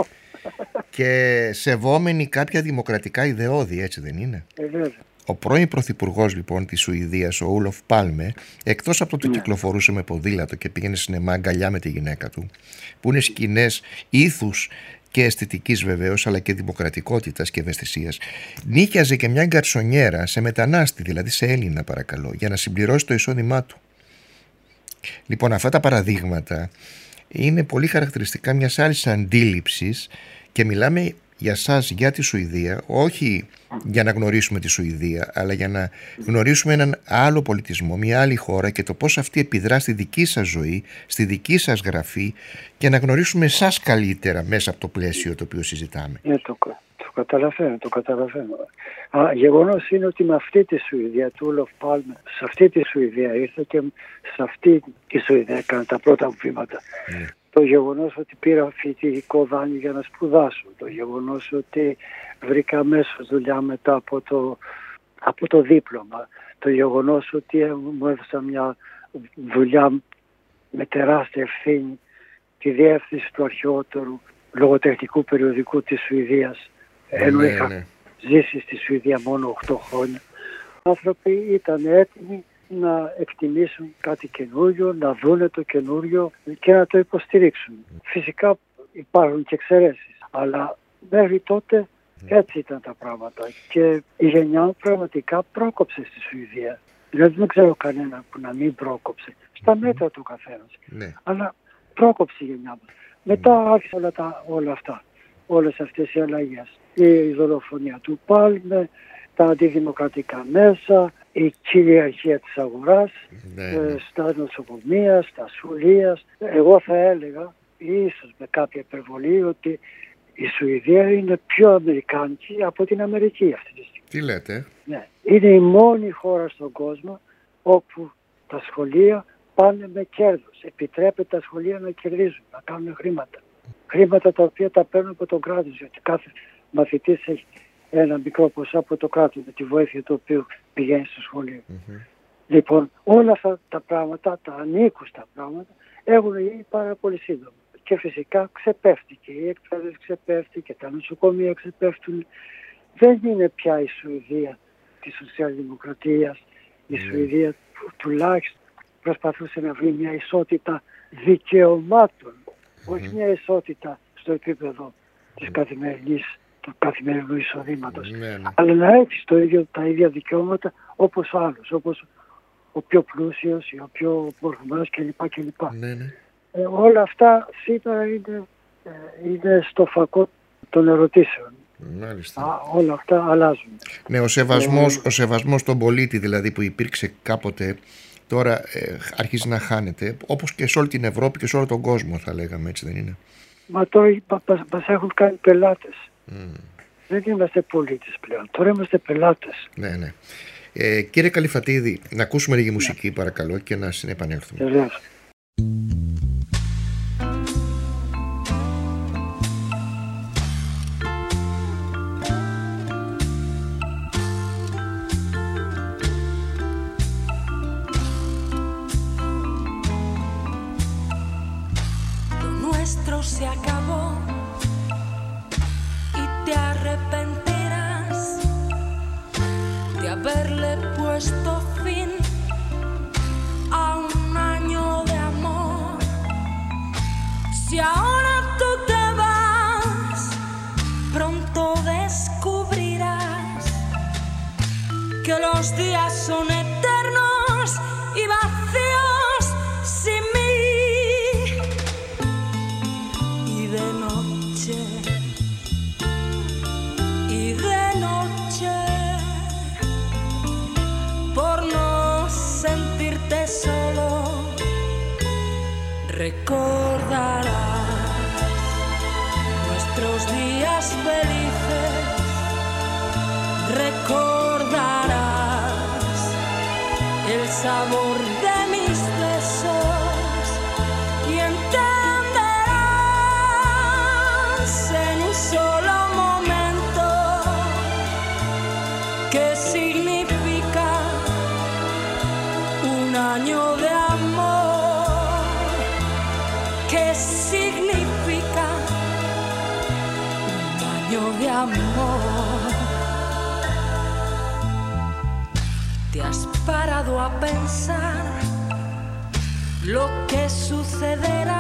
Και σεβόμενοι κάποια δημοκρατικά ιδεώδη, έτσι δεν είναι? Ε, βέβαια. Ο πρώην πρωθυπουργός λοιπόν της Σουηδίας, ο Ούλοφ Πάλμε, εκτός από το ότι ναι. κυκλοφορούσε με ποδήλατο και πήγαινε σινεμά αγκαλιά με τη γυναίκα του, που είναι σκηνές ήθους και αισθητικής βεβαίως, αλλά και δημοκρατικότητας και ευαισθησίας, νίκιαζε και μια γκαρσονιέρα σε μετανάστη, δηλαδή σε Έλληνα παρακαλώ, για να συμπληρώσει το εισόδημά του. Λοιπόν, αυτά τα παραδείγματα είναι πολύ χαρακτηριστικά μιας άλλης αντίληψης και μιλάμε για σας, για τη Σουηδία, όχι για να γνωρίσουμε τη Σουηδία, αλλά για να γνωρίσουμε έναν άλλο πολιτισμό, μια άλλη χώρα και το πώς αυτή επιδρά στη δική σας ζωή, στη δική σας γραφή και να γνωρίσουμε εσάς καλύτερα μέσα από το πλαίσιο το οποίο συζητάμε. Ναι, το, το καταλαβαίνω, το καταλαβαίνω. Α, γεγονός είναι ότι με αυτή τη Σουηδία, του Ούλοφ Πάλμε, σε αυτή τη Σουηδία ήρθε και σε αυτή τη Σουηδία έκανε τα πρώτα βήματα. Ναι. Το γεγονός ότι πήρα φοιτητικό δάνειο για να σπουδάσω, το γεγονός ότι βρήκα αμέσως δουλειά μετά από το, από το δίπλωμα, το γεγονός ότι μου έδωσα μια δουλειά με τεράστια ευθύνη, τη διεύθυνση του αρχαιότερου λογοτεχνικού περιοδικού της Σουηδίας, ενώ ναι, είχα ναι. ζήσει στη Σουηδία μόνο οκτώ χρόνια. Οι άνθρωποι ήταν έτοιμοι να εκτιμήσουν κάτι καινούριο, να δούνε το καινούριο και να το υποστηρίξουν. Φυσικά υπάρχουν και εξαιρέσεις, αλλά μέχρι τότε έτσι ήταν τα πράγματα και η γενιά μου πραγματικά πρόκοψε στη Σουηδία. Δηλαδή δεν ξέρω κανένα που να μην πρόκοψε. Στα μέτρα του καθένας. Ναι. Αλλά πρόκοψε η γενιά μας. Μετά άρχισαν όλα, τα, όλα αυτά, όλες αυτές οι αλλαγές. Η δολοφονία του Πάλμε, τα αντιδημοκρατικά μέσα, η κυριαρχία της αγοράς, ναι, ναι. στα νοσοκομεία, στα σχολεία. Εγώ θα έλεγα, ίσως με κάποια υπερβολή, ότι η Σουηδία είναι πιο αμερικάνικη από την Αμερική αυτή τη στιγμή. Τι λέτε? Ναι. Είναι η μόνη χώρα στον κόσμο όπου τα σχολεία πάνε με κέρδος. Επιτρέπεται τα σχολεία να κερδίζουν, να κάνουν χρήματα. Χρήματα τα οποία τα παίρνουν από τον κράτος, γιατί κάθε μαθητής έχει ένα μικρό ποσό από το κράτος με τη βοήθεια του οποίου πηγαίνει στο σχολείο. Mm-hmm. Λοιπόν, όλα αυτά τα πράγματα, τα ανήκουστα πράγματα, έχουν γίνει πάρα πολύ σύντομα. Και φυσικά ξεπέφτηκε, η εκπαίδευση ξεπέφτηκε, τα νοσοκομεία ξεπέφτουν. Δεν είναι πια η Σουηδία της σοσιαλδημοκρατίας, η mm. Σουηδία που τουλάχιστον προσπαθούσε να βρει μια ισότητα δικαιωμάτων, mm-hmm. όχι μια ισότητα στο επίπεδο της καθημερινής, του καθημερινού εισοδήματος, mm-hmm. αλλά να έχεις το ίδιο, τα ίδια δικαιώματα όπως ο άλλος, όπως ο πιο πλούσιος ή ο πιο μορφωμένος κλπ. κλπ. Mm-hmm. Ε, όλα αυτά σήμερα είναι, ε, είναι στο φακό των ερωτήσεων. Μάλιστα. Α, όλα αυτά αλλάζουν. Ναι, ο σεβασμός, ε, ο σεβασμός στον πολίτη δηλαδή που υπήρξε κάποτε τώρα ε, αρχίζει να χάνεται, όπως και σε όλη την Ευρώπη και σε όλο τον κόσμο θα λέγαμε, έτσι δεν είναι? Μα τώρα μας έχουν κάνει πελάτες. Mm. Δεν είμαστε πολίτες πλέον, τώρα είμαστε πελάτες. Ναι, ναι. Ε, κύριε Καλυφατίδη, να ακούσουμε λίγη μουσική, ναι, παρακαλώ, και να συνεπανέλθουμε. Βεβαίως. Se acabó y te arrepentirás de haberle puesto fin a un año de amor. Si ahora tú te vas, pronto descubrirás que los días son eternos y vacíos sin mí. De noche, y de noche, por no sentirte solo, recordarás nuestros días felices, recordarás sabor de mis besos y entenderás en un solo momento qué significa un año de amor, qué significa un año de amor. ¿Te has parado a pensar lo que sucederá,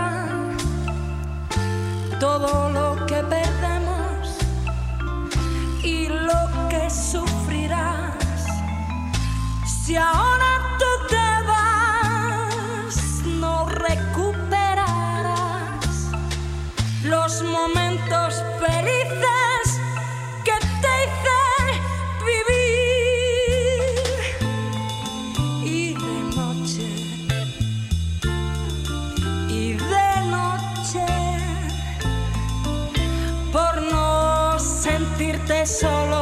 todo lo que perdemos y lo que sufrirás? Si ahora tú te vas, no recuperarás los momentos felices que te hice vivir. Y de noche, y de noche, por no sentirte solo,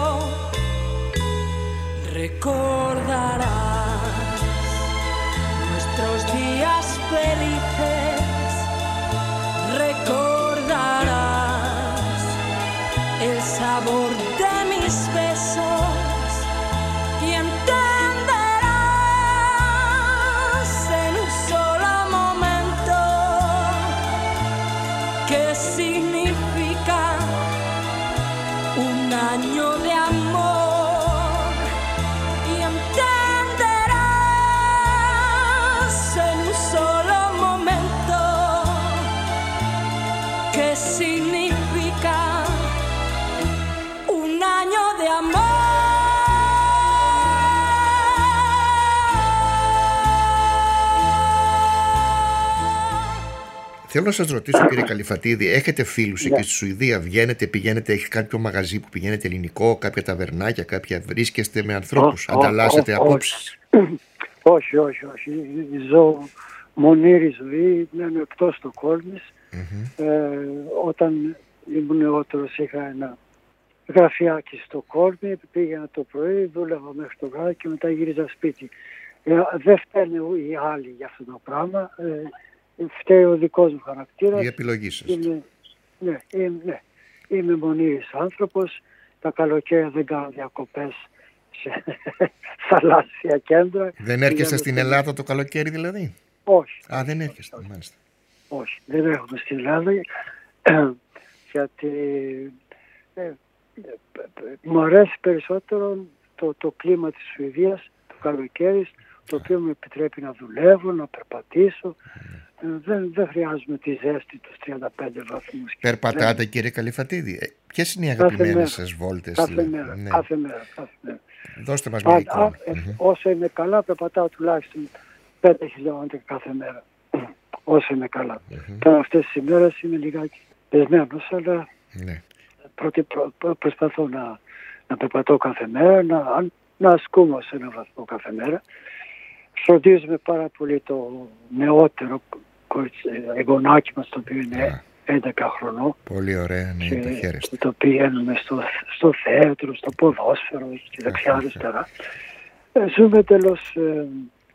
recordarás nuestros días felices, recordarás el sabor de mis besos y entenderás en un solo momento qué significa un año de amor, y entenderás en un solo momento qué significa un año de amor. Θέλω να σας ρωτήσω, κύριε Καλυφατίδη, έχετε φίλους εκεί στη Σουηδία? Βγαίνετε, πηγαίνετε, έχει κάποιο μαγαζί που πηγαίνετε ελληνικό, κάποια ταβερνάκια, κάποια, βρίσκεστε με ανθρώπους, oh, ανταλλάσσετε oh, oh, απόψεις? Όχι, όχι, όχι. Ζω μονήρη ζωή, μένω εκτός Στοκχόλμης. Mm-hmm. Ε, όταν ήμουν νεότερος είχα ένα γραφιάκι στο Στοκχόλμη, πήγαινα το πρωί, δούλευα μέχρι το βράδυ και μετά γύριζα σπίτι. Ε, δεν φταίνε οι άλλοι για αυτό το πράγμα. Ε, φταίει ο δικός μου χαρακτήρας. Η επιλογή σας. Είμαι, ναι, είμαι, ναι, είμαι μονήρης άνθρωπος. Τα καλοκαίρια δεν κάνω διακοπές σε θαλάσσια κέντρα. Δεν έρχεστε στην Ελλάδα το καλοκαίρι δηλαδή? Όχι. Α, δεν έρχεστε, όχι. Μάλιστα. Όχι, δεν έρχομαι στην Ελλάδα γιατί ε, ε, μου αρέσει περισσότερο το, το κλίμα της Σουηδίας, το καλοκαίρι, το οποίο μου επιτρέπει να δουλεύω, να περπατήσω. Ε, δεν, δεν χρειάζομαι τη ζέστη τους τριάντα πέντε βαθμούς. Περπατάτε, δεν... κύριε Καλυφατίδη? Ε, ποιες είναι οι αγαπημένες σας βόλτες? Κάθε, δηλαδή? μέρα, ναι. κάθε μέρα, κάθε μέρα. Δώστε μας μια εικόνα. Ε, mm-hmm. Όσο είμαι καλά, περπατάω τουλάχιστον πέντε χιλιόμετρα κάθε μέρα. Όσο είμαι καλά. Mm-hmm. Τώρα αυτές τις ημέρες είμαι λιγάκι πεσμένος, αλλά ναι. πρώτη, προ, προ, προσπαθώ να, να περπατώ κάθε μέρα, να, να ασκούμαι σε έναν βαθμό κάθε μέρα. Φροντίζουμε πάρα πολύ το νεότερο εγγονάκι μας, το οποίο είναι yeah. έντεκα χρονών. Πολύ ωραία, ναι, το χαίρεστε. Το πηγαίνουμε στο, στο θέατρο, στο ποδόσφαιρο, στη δεξιά-αριστερά. Ζούμε τέλος ε,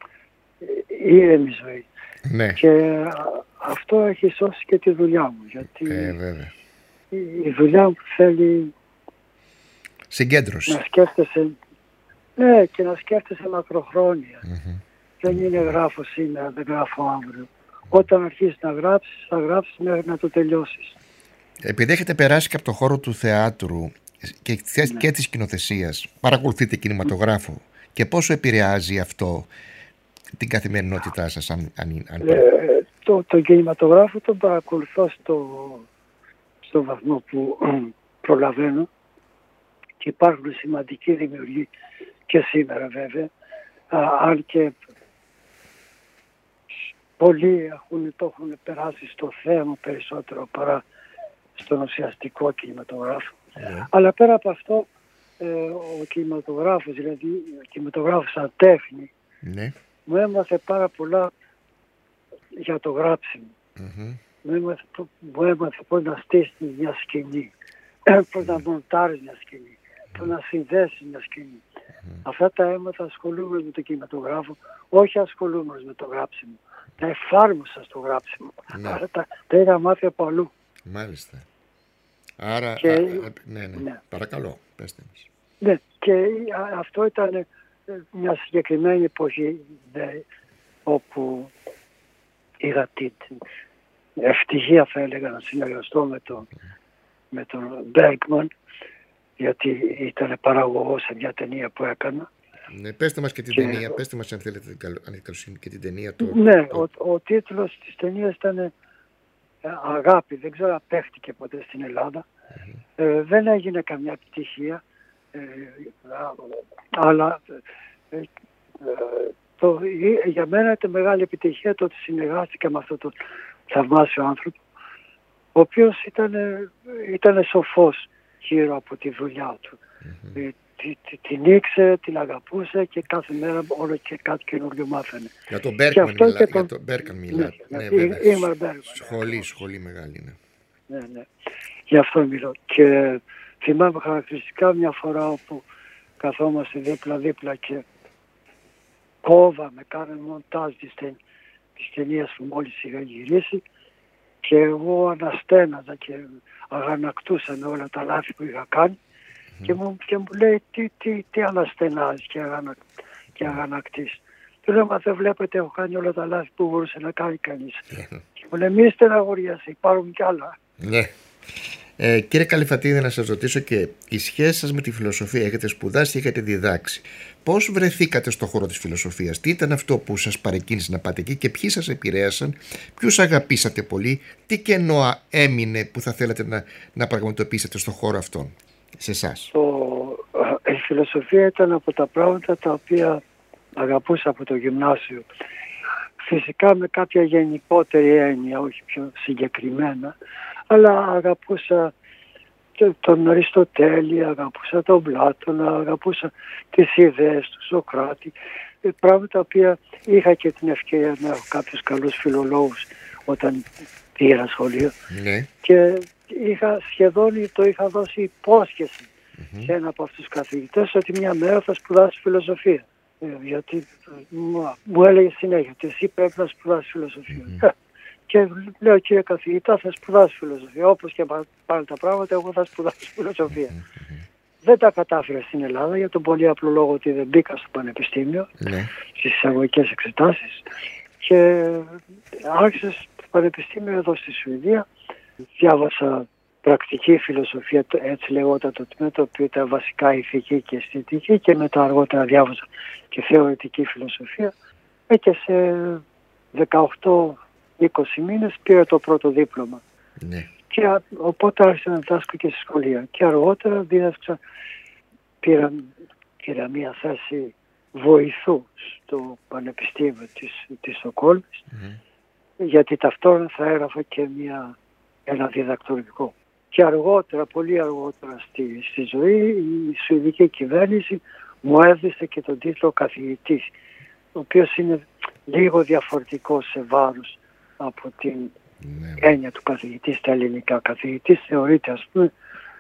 ήρεμη ζωή. Ναι. Και αυτό έχει σώσει και τη δουλειά μου, γιατί ε, βέβαια. Η, η δουλειά μου θέλει συγκέντρωση. Να σκέφτεσαι, ναι, και να σκέφτεσαι μακροχρόνια. Mm-hmm. Δεν είναι γράφω σήμερα, δεν γράφω αύριο. Όταν αρχίσεις να γράψεις, θα γράψεις μέχρι να το τελειώσεις. Επειδή έχετε περάσει και από το χώρο του θεάτρου και, ναι. και της σκηνοθεσίας, παρακολουθείτε κινηματογράφο, και πόσο επηρεάζει αυτό την καθημερινότητά σας? Αν, αν, αν... Ε, το, το κινηματογράφο τον παρακολουθώ στο, στο βαθμό που προλαβαίνω, και υπάρχουν σημαντικοί δημιουργοί και σήμερα βέβαια, α, αν και πολλοί έχουν, το έχουν περάσει στο θέμα περισσότερο παρά στον ουσιαστικό κινηματογράφο. Yeah. Αλλά πέρα από αυτό, ε, ο κινηματογράφος, δηλαδή ο κινηματογράφος σαν τέχνη, yeah. μου έμαθε πάρα πολλά για το γράψιμο. Mm-hmm. Μου έμαθε, μου έμαθε πώς να στήσεις μια σκηνή, πώς να μοντάρεις μια σκηνή, πώς να συνδέσεις μια σκηνή. Mm. Αυτά τα έμαθα ασχολούμενος με το κινηματογράφο, όχι ασχολούμενος με το γράψιμο. Τα εφάρμοσα στο γράψιμο. Ναι. Άρα τα, τα είχα μάθει από αλλού. Μάλιστα. Άρα, και, α, α, ναι, ναι, ναι. Παρακαλώ, πέστε μας. Ναι, και α, αυτό ήταν μια συγκεκριμένη εποχή, ναι, όπου είχα την ευτυχία, θα έλεγα, να συνεργαστώ με τον, με τον Μπέργκμαν, γιατί ήταν παραγωγός σε μια ταινία που έκανα. Ναι, πέστε μας και την και... ταινία, πέστε μας αν θέλετε αν καλοσύνη και την ταινία. Το, ναι, το... Ο, ο τίτλος της ταινίας ήταν Αγάπη, δεν ξέρω αν παίχτηκε ποτέ στην Ελλάδα. Mm-hmm. Ε, δεν έγινε καμιά επιτυχία, ε, αλλά ε, ε, το, για μένα ήταν μεγάλη επιτυχία το ότι συνεργάστηκα με αυτόν τον θαυμάσιο άνθρωπο, ο οποίος ήταν, ήταν σοφός γύρω από τη δουλειά του. Mm-hmm. Ε, τη, τη, την ήξερε, την αγαπούσε και κάθε μέρα όλο και κάτι καινούργιο μάθαινε. Για τον Μπέρκμαν μιλά, τον... τον Μπέρκμαν μιλάτε. Ναι, ναι, βέβαια. Μπέρκμαν, σχολή, ναι. σχολή μεγάλη, ναι. Ναι, ναι. Γι' αυτό μιλώ. Και θυμάμαι χαρακτηριστικά μια φορά όπου καθόμαστε δίπλα-δίπλα και κόβαμε, κάναμε μοντάζ της, ται, της ταινίας που μόλις είχα γυρίσει και εγώ αναστέναζα και αγανακτούσα με όλα τα λάθη που είχα κάνει mm. και, μου, και μου λέει τι, τι, τι αναστενάζεις και, αγανα, και αγανακτείς. Του λέω, μα δεν βλέπετε, έχω κάνει όλα τα λάθη που μπορούσε να κάνει κανείς. Και μου λέει, μη στεναχωριάσαι, υπάρχουν κι άλλα. Ναι. Ε, κύριε Καλυφατίδη, να σας ρωτήσω και η σχέση σας με τη φιλοσοφία, έχετε σπουδάσει, έχετε διδάξει. Πώς βρεθήκατε στο χώρο της φιλοσοφίας, τι ήταν αυτό που σας παρεκκίνησε να πάτε εκεί και ποιοι σας επηρέασαν, ποιους αγαπήσατε πολύ, τι κενό έμεινε που θα θέλατε να, να πραγματοποιήσετε στο χώρο αυτόν, σε εσάς. Το, η φιλοσοφία ήταν από τα πράγματα τα οποία αγαπούσα από το γυμνάσιο. Φυσικά με κάποια γενικότερη έννοια, όχι πιο συγκεκριμένα, αλλά αγαπούσα τον Αριστοτέλη, αγαπούσα τον Πλάτωνα, αγαπούσα τις ιδέες του Σωκράτη, πράγματα τα οποία είχα και την ευκαιρία να έχω κάποιους καλούς φιλολόγους όταν πήγα σχολείο. Ναι. Και είχα σχεδόν το είχα δώσει υπόσχεση mm-hmm. σε ένα από αυτούς τους καθηγητές ότι μια μέρα θα σπουδάσει φιλοσοφία. Γιατί μου, μου έλεγε συνέχεια ότι εσύ πρέπει να σπουδάσεις φιλοσοφία. Mm-hmm. Και λέω, κύριε καθηγητά, θα σπουδάσω φιλοσοφία. Όπως και πάνε τα πράγματα, εγώ θα σπουδάσω φιλοσοφία. Mm-hmm. Δεν τα κατάφερα στην Ελλάδα για τον πολύ απλό λόγο ότι δεν μπήκα στο πανεπιστήμιο, mm-hmm. στις εισαγωγικές εξετάσεις. Και άρχισα στο πανεπιστήμιο εδώ στη Σουηδία. Διάβασα πρακτική φιλοσοφία, έτσι λεγόταν το τμήμα, το οποίο ήταν βασικά ηθική και αισθητική, και μετά αργότερα διάβασα και θεωρητική φιλοσοφία. Ε, και σε δεκαοκτώ είκοσι μήνες πήρα το πρώτο δίπλωμα. Ναι. Και οπότε άρχισα να διδάσκω και στη σχολεία. Και αργότερα δίδασκα, πήρα, πήρα μια θέση βοηθού στο Πανεπιστήμιο της, της Στοκχόλμης, mm-hmm. γιατί ταυτόχρονα θα έγραφα και μια, ένα διδακτορικό. Και αργότερα, πολύ αργότερα στη, στη ζωή, η Σουηδική κυβέρνηση μου έδωσε και τον τίτλο καθηγητής, ο οποίος είναι λίγο διαφορετικό σε βάρος από την ναι. έννοια του καθηγητή στα ελληνικά. Καθηγητής θεωρείται, ας πούμε,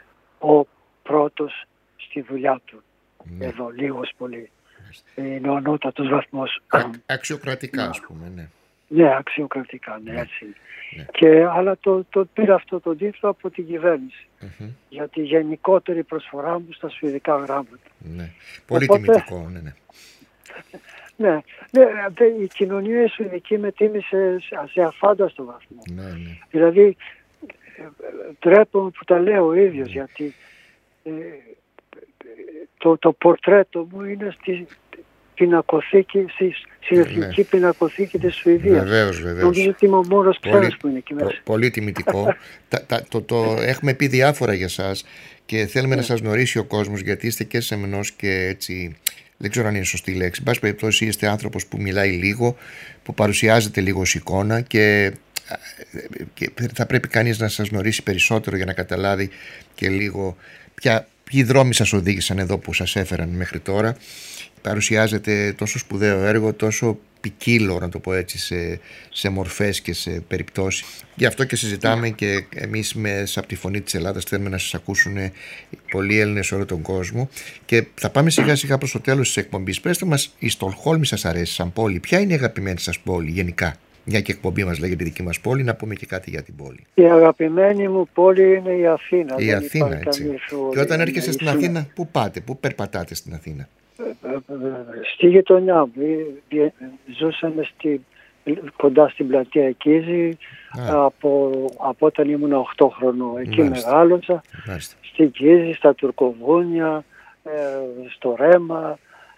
ο πρώτος στη δουλειά του. Ναι. Εδώ, λίγος πολύ. Είναι ο ανώτατος βαθμός. Α, αξιοκρατικά, ας πούμε, ναι. Ναι, αξιοκρατικά, ναι, ναι. έτσι. Ναι. Και, αλλά το, το πήρα αυτό το τίτλο από την κυβέρνηση. Mm-hmm. Για τη γενικότερη προσφορά μου στα σουηδικά γράμματα. Ναι. Πολύ Οπότε, τιμητικό, ναι, ναι. Ναι, ναι, η κοινωνία η σουηδική με τίμησε σε αφάνταστο βαθμό. Ναι, ναι. Δηλαδή, τρέπομαι που τα λέω ο ίδιος, ναι. γιατί ε, το, το πορτρέτο μου είναι στη πινακοθήκη, στη, στην εθνική ναι. πινακοθήκη της Σουηδίας. Βεβαίως, βεβαίως. Νομίζω ότι είμαι ο μόνος ξένος που είναι εκεί μέσα. Πο, πολύ τιμητικό. τα, τα, το, το έχουμε πει διάφορα για σας και θέλουμε ναι. να σας γνωρίσει ο κόσμος, γιατί είστε και σεμνός και έτσι... Δεν ξέρω αν είναι σωστή λέξη. Εν πάση περιπτώσει, είστε άνθρωπος που μιλάει λίγο, που παρουσιάζεται λίγο ως εικόνα και, και θα πρέπει κανείς να σας γνωρίσει περισσότερο για να καταλάβει και λίγο ποια, ποιοι δρόμοι σας οδήγησαν εδώ που σας έφεραν μέχρι τώρα. Παρουσιάζεται τόσο σπουδαίο έργο, τόσο ποικίλο, να το πω έτσι, σε, σε μορφές και σε περιπτώσεις. Γι' αυτό και συζητάμε και εμείς μέσα από τη Φωνή της Ελλάδας θέλουμε να σας ακούσουν πολλοί Έλληνες σε όλο τον κόσμο. Και θα πάμε σιγά σιγά προς το τέλος της εκπομπής. Πέστε μας, η Στοκχόλμη σας αρέσει σαν πόλη? Ποια είναι η αγαπημένη σας πόλη γενικά? Μια και εκπομπή μας λέγεται δική μας πόλη, να πούμε και κάτι για την πόλη. Η αγαπημένη μου πόλη είναι η Αθήνα. Η Αθήνα, έτσι. Και όταν έρχεσαι στην Αθήνα, πού πάτε, πού περπατάτε στην Αθήνα? Στη γειτονιά μου. Ζούσαμε στη, κοντά στην πλατεία Εκίζη από, από όταν ήμουν οκτώ χρονών. Εκεί Μάλιστα. μεγάλωσα. Μάλιστα. Στην Κίζη, στα Τουρκοβούνια, στο Ρέμα.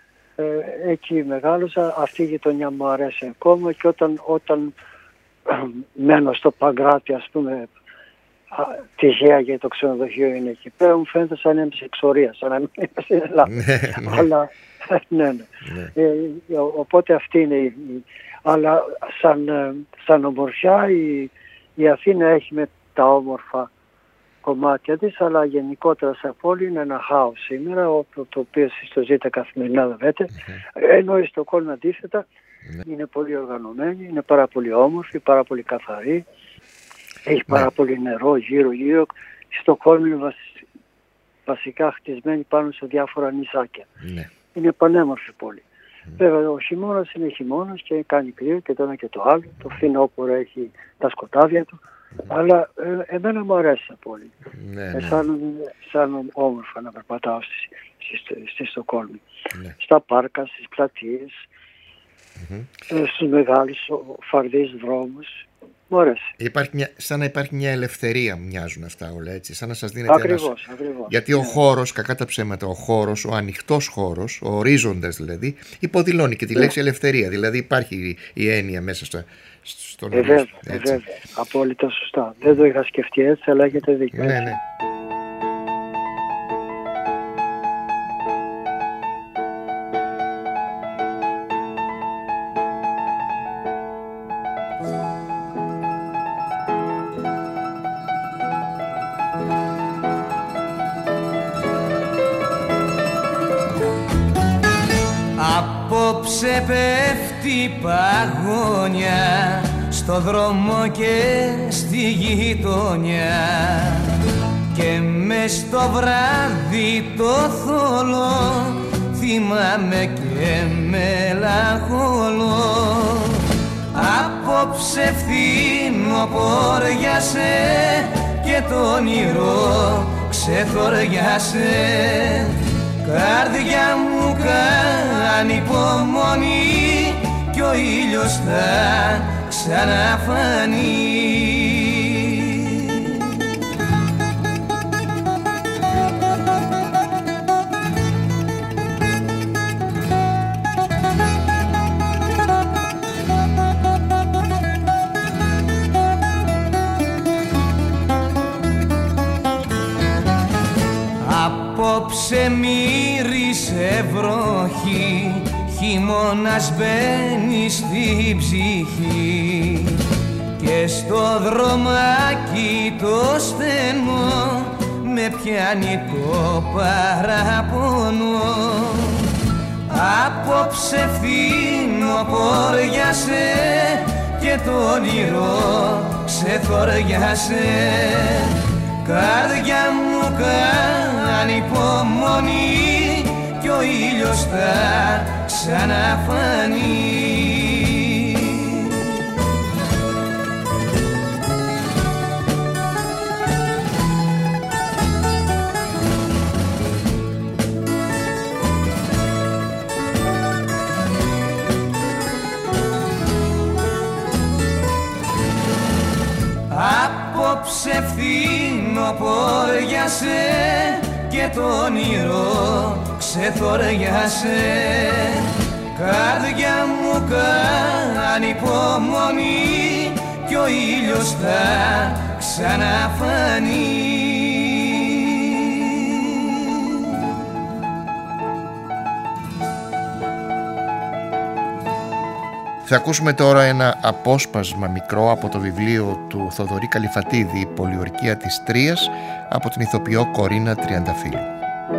Εκεί μεγάλωσα. Αυτή η γειτονιά μου αρέσει ακόμα και όταν, όταν μένω στο Παγκράτη, ας πούμε, τυχαία γιατί το ξενοδοχείο είναι εκεί πέρα, μου φαίνεται σαν να είμαι σε εξορία, σαν να μην είμαι στην Ελλάδα. Αλλά, ναι, ναι. ναι. Ε, οπότε αυτή είναι η... Αλλά σαν, σαν ομορφιά η, η Αθήνα έχει με τα όμορφα κομμάτια της, αλλά γενικότερα σαν πόλη είναι ένα χάος σήμερα, το, το οποίο εσείς το ζείτε καθημερινά δεν λέτε. Mm-hmm. Ενώ η Στοκχόλμη αντίθετα mm-hmm. είναι πολύ οργανωμένη, είναι πάρα πολύ όμορφη, πάρα πολύ καθαρή. Έχει πάρα ναι. πολύ νερό γύρω-γύρω. Η Στοκχόλμη είναι βασικά χτισμένη πάνω σε διάφορα νησάκια. Ναι. Είναι πανέμορφη πόλη. Mm. Βέβαια ο χειμώνας είναι χειμώνας και κάνει κρύο και το ένα και το άλλο. Το φθινόπωρο έχει τα σκοτάδια του. Mm. Αλλά ε, εμένα μου αρέσει η πόλη. Ναι, ναι. Σαν, σαν όμορφα να περπατάω στη, στη, στη Στοκχόλμη. Ναι. Στα πάρκα, στις πλατείες, mm-hmm. ε, στους μεγάλους φαρδείς δρόμους. Υπάρχει μια, σαν να υπάρχει μια ελευθερία, μοιάζουν αυτά όλα, έτσι, σαν να σας δίνεται ακριβώς, ένας... ακριβώς. Γιατί ο χώρος, κακά τα ψέματα, ο χώρος, ο ανοιχτός χώρος, ο ορίζοντας δηλαδή, υποδηλώνει και τη λέξη ελευθερία. Δηλαδή υπάρχει η έννοια μέσα στο, στον ορίζοντα. Ε, βέβαια, απόλυτα σωστά. Δεν το είχα σκεφτεί έτσι, αλλά έχετε δίκιο. Ναι, ναι. Απόψε πέφτει παγόνια στο δρόμο και στη γειτονιά και μες στο βράδυ το θολό θυμάμαι και μελαγχολώ. Απόψε φθινοποριάσε και το όνειρο ξεθοριάσε. Καρδιά μου κάνει υπομονή κι ο ήλιος θα ξαναφανεί. Απόψε μύρισε βροχή, χειμώνας μπαίνει στην ψυχή και στο δρομάκι το στενό με πιάνει το παραπονό. Απόψε φθινοποριάσε και το όνειρο ξεθοριάσε. Καρδιά μου κάνει υπομονή κι ο ήλιος θα ξαναφανεί. Απόψε φθινοποριάσε και το όνειρο ξεθοριάσε. Καρδιά μου κάνει υπομονή κι ο ήλιος θα ξαναφανεί. Θα ακούσουμε τώρα ένα απόσπασμα μικρό από το βιβλίο του Θοδωρή Καλυφατίδη, «Η πολιορκία της Τρίας», από την ηθοποιό Κορίνα Τριανταφύλλου.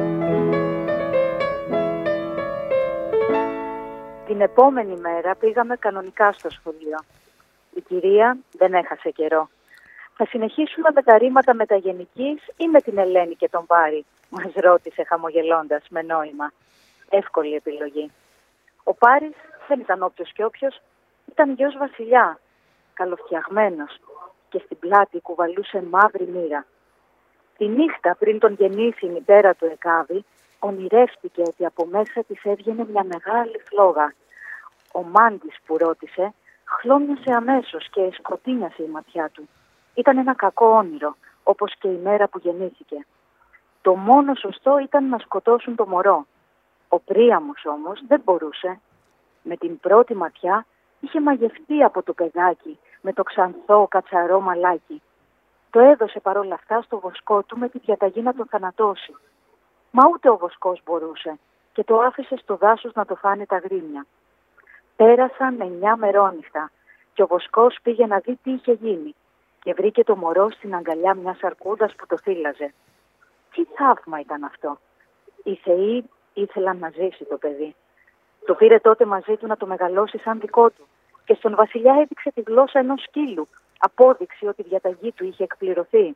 επόμενη μέρα πήγαμε κανονικά στο σχολείο. Η κυρία δεν έχασε καιρό. «Θα συνεχίσουμε με τα ρήματα μεταγενικής ή με την Ελένη και τον Πάρη?» μας ρώτησε χαμογελώντας με νόημα. Εύκολη επιλογή. Ο Πάρης δεν ήταν όποιος και όποιος, ήταν γιος βασιλιά, καλοφτιαγμένος, και στην πλάτη κουβαλούσε μαύρη μοίρα. Τη νύχτα πριν τον γεννήσει η μητέρα του Εκάβη, ονειρεύτηκε ότι από μέσα της έβγαινε μια μεγάλη φλόγα. Ο μάντης που ρώτησε χλώμιασε αμέσως και σκοτίνιασε η ματιά του. Ήταν ένα κακό όνειρο, όπως και η μέρα που γεννήθηκε. Το μόνο σωστό ήταν να σκοτώσουν το μωρό. Ο Πρίαμος όμως δεν μπορούσε. Με την πρώτη ματιά είχε μαγευτεί από το παιδάκι με το ξανθό κατσαρό μαλάκι. Το έδωσε παρόλα αυτά στο βοσκό του με τη διαταγή να τον θανατώσει. Μα ούτε ο βοσκός μπορούσε και το άφησε στο δάσος να το φάνε τα γρήμια. Πέρασαν εννιά μερόνυχτα και ο βοσκός πήγε να δει τι είχε γίνει και βρήκε το μωρό στην αγκαλιά μιας αρκούδας που το θύλαζε. Τι θαύμα ήταν αυτό! Οι θεοί ήθελαν να ζήσει το παιδί. Το πήρε τότε μαζί του να το μεγαλώσει σαν δικό του και στον βασιλιά έδειξε τη γλώσσα ενός σκύλου, απόδειξη ότι η διαταγή του είχε εκπληρωθεί.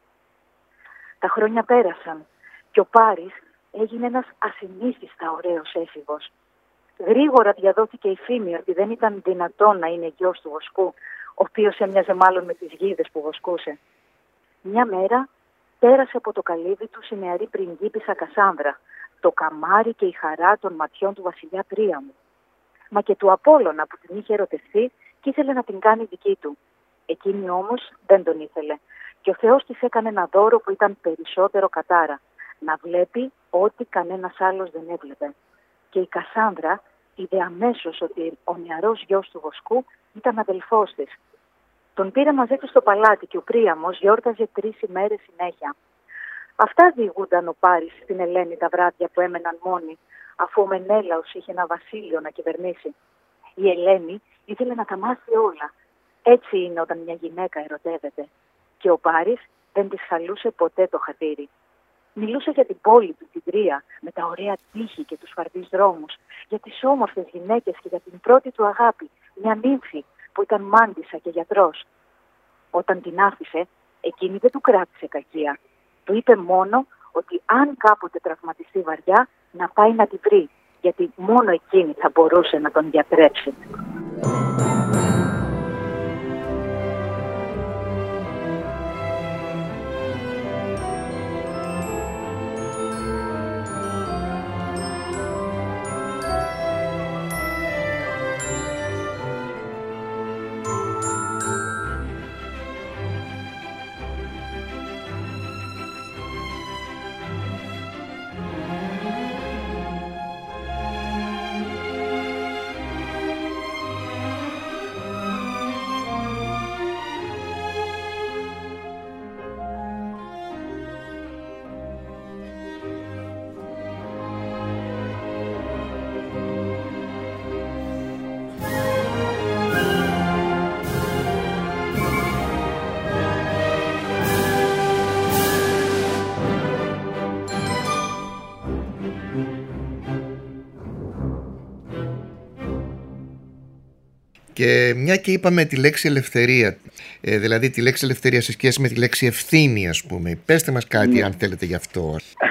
Τα χρόνια πέρασαν και ο Πάρης έγινε ένας ασυνήθιστα ωραίος έφηβος. Γρήγορα διαδόθηκε η φήμη ότι δεν ήταν δυνατόν να είναι γιος του βοσκού, ο οποίος έμοιαζε μάλλον με τις γίδες που βοσκούσε. Μια μέρα πέρασε από το καλύβι του η νεαρή πριγκίπισσα Κασάνδρα, το καμάρι και η χαρά των ματιών του βασιλιά Πρίαμου. Μα και του Απόλλωνα που την είχε ερωτευτεί και ήθελε να την κάνει δική του. Εκείνη όμως δεν τον ήθελε και ο Θεός της έκανε ένα δώρο που ήταν περισσότερο κατάρα, να βλέπει ό,τι κανένας άλλος δεν έβλεπε. Και η Κασάνδρα είδε αμέσως ότι ο νεαρός γιος του βοσκού ήταν αδελφός της. Τον πήρε μαζί του στο παλάτι και ο Πρίαμος γιόρταζε τρεις ημέρες συνέχεια. Αυτά διηγούνταν ο Πάρης στην Ελένη τα βράδια που έμεναν μόνοι, αφού ο Μενέλαος είχε ένα βασίλειο να κυβερνήσει. Η Ελένη ήθελε να τα μάθει όλα. Έτσι είναι όταν μια γυναίκα ερωτεύεται. Και ο Πάρης δεν της χαλούσε ποτέ το χατήρι. Μιλούσε για την πόλη του, την Τρία, με τα ωραία τείχη και τους φαρδείς δρόμους, για τις όμορφες γυναίκες και για την πρώτη του αγάπη, μια νύμφη που ήταν μάντισσα και γιατρός. Όταν την άφησε, εκείνη δεν του κράτησε κακία. Του είπε μόνο ότι αν κάποτε τραυματιστεί βαριά, να πάει να τη βρει, γιατί μόνο εκείνη θα μπορούσε να τον γιατρέψει. Και μια και είπαμε τη λέξη ελευθερία, ε, δηλαδή τη λέξη ελευθερία σε σχέση με τη λέξη ευθύνη, ας πούμε. Πέστε μας κάτι, ναι, αν θέλετε γι' αυτό.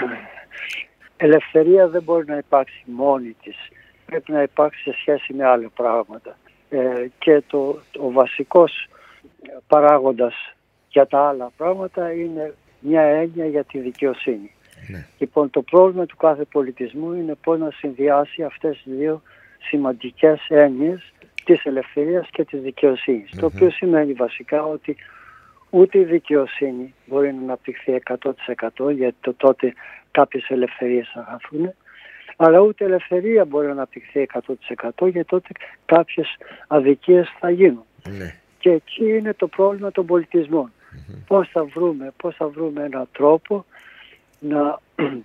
Ελευθερία δεν μπορεί να υπάρξει μόνη της. Πρέπει να υπάρξει σε σχέση με άλλα πράγματα. Ε, και το, ο βασικός παράγοντας για τα άλλα πράγματα είναι μια έννοια για τη δικαιοσύνη. Ναι. Λοιπόν, το πρόβλημα του κάθε πολιτισμού είναι πώς να συνδυάσει αυτές τις δύο σημαντικές έννοιες, της ελευθερίας και της δικαιοσύνης. Mm-hmm. Το οποίο σημαίνει βασικά ότι ούτε η δικαιοσύνη μπορεί να αναπτυχθεί εκατό τοις εκατό, γιατί το τότε κάποιες ελευθερίες θα χαθούν, αλλά ούτε η ελευθερία μπορεί να αναπτυχθεί εκατό τοις εκατό, γιατί τότε κάποιες αδικίες θα γίνουν. Mm-hmm. Και εκεί είναι το πρόβλημα των πολιτισμών. Mm-hmm. Πώς θα βρούμε, πώς θα βρούμε έναν τρόπο να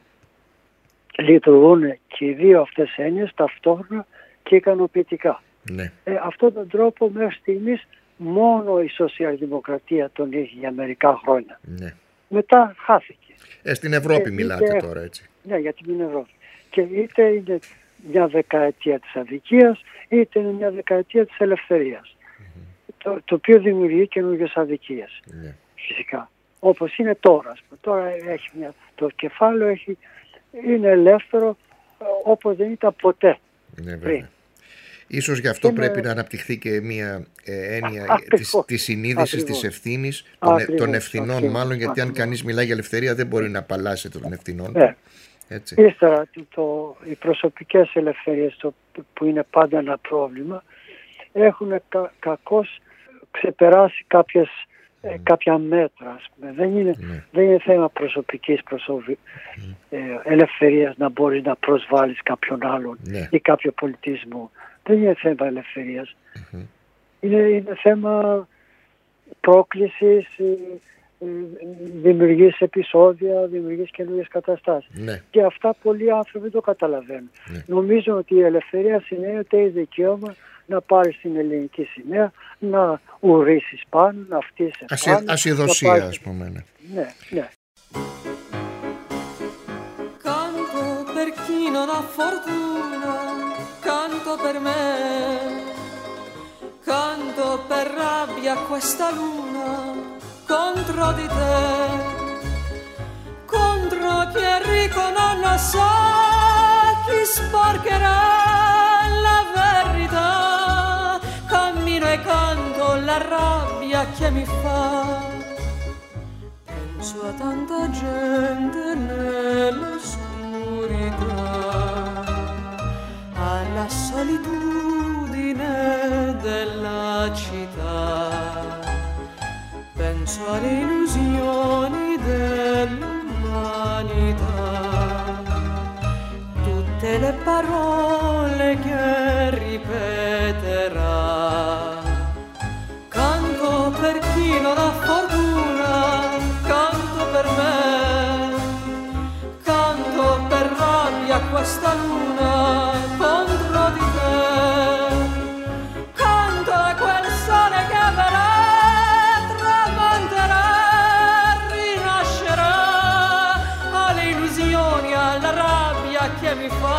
λειτουργούν και οι δύο αυτές έννοιες ταυτόχρονα και ικανοποιητικά. Ναι. Ε, αυτόν τον τρόπο μέχρι στιγμής μόνο η σοσιαλδημοκρατία τον είχε για μερικά χρόνια. Ναι. Μετά χάθηκε. Ε, στην Ευρώπη ε, μιλάτε είτε, τώρα, έτσι. Ναι, για την Ευρώπη. Και είτε είναι μια δεκαετία της αδικίας, είτε είναι μια δεκαετία της ελευθερίας. Mm-hmm. Το, το οποίο δημιουργεί καινούργιες αδικίες. Yeah. Φυσικά. Όπως είναι τώρα. Τώρα έχει μια, το κεφάλαιο έχει, είναι ελεύθερο όπως δεν ήταν ποτέ yeah, πριν. Ίσως γι' αυτό είναι... πρέπει να αναπτυχθεί και μια ε, έννοια της, της συνείδησης, της ευθύνης, των, ακριβώς, των ευθυνών ακριβώς, μάλλον, γιατί ακριβώς. Αν κανείς μιλάει για ελευθερία δεν μπορεί να απαλλάσσει των ευθυνών. Yeah. Έτσι. Ύστερα το, το, οι προσωπικές ελευθερίες το, που είναι πάντα ένα πρόβλημα έχουν κα, κακώς ξεπεράσει κάποιες, mm. ε, κάποια μέτρα. Ας πούμε. Δεν, είναι, mm. δεν είναι θέμα προσωπικής προσωπι, mm. ε, ελευθερίας να μπορείς να προσβάλλεις κάποιον άλλον mm. ή κάποιο πολιτισμό. Δεν είναι θέμα ελευθερίας. Mm-hmm. Είναι, είναι θέμα πρόκλησης, δημιουργείς επεισόδια, δημιουργείς καινούριες καταστάσεις. Ναι. Και αυτά πολλοί άνθρωποι δεν το καταλαβαίνουν. Ναι. Νομίζουν ότι η ελευθερία σημαίνει ότι έχει δικαίωμα να πάρεις την ελληνική σημαία, να ουρίσεις πάνω, να φτύσεις Ασυ, πάνω. Ασυδοσία, πάρεις... ας πούμε. Ναι, ναι. ναι. Canto per chi non ha fortuna, canto per me, canto per rabbia questa luna, contro di te, contro chi è ricco non lo sa, chi sporcherà la verità, cammino e canto la rabbia che mi fa, penso a tanta gente nell'oscurità, alla solitudine della città. Penso alle illusioni dell'umanità, tutte le parole che ripeterà. Canto per chi non ha fortuna, canto per me, canto per rabbia questa luna contro di te. Canto a quel sole che verrà, alla rabbia che mi fa.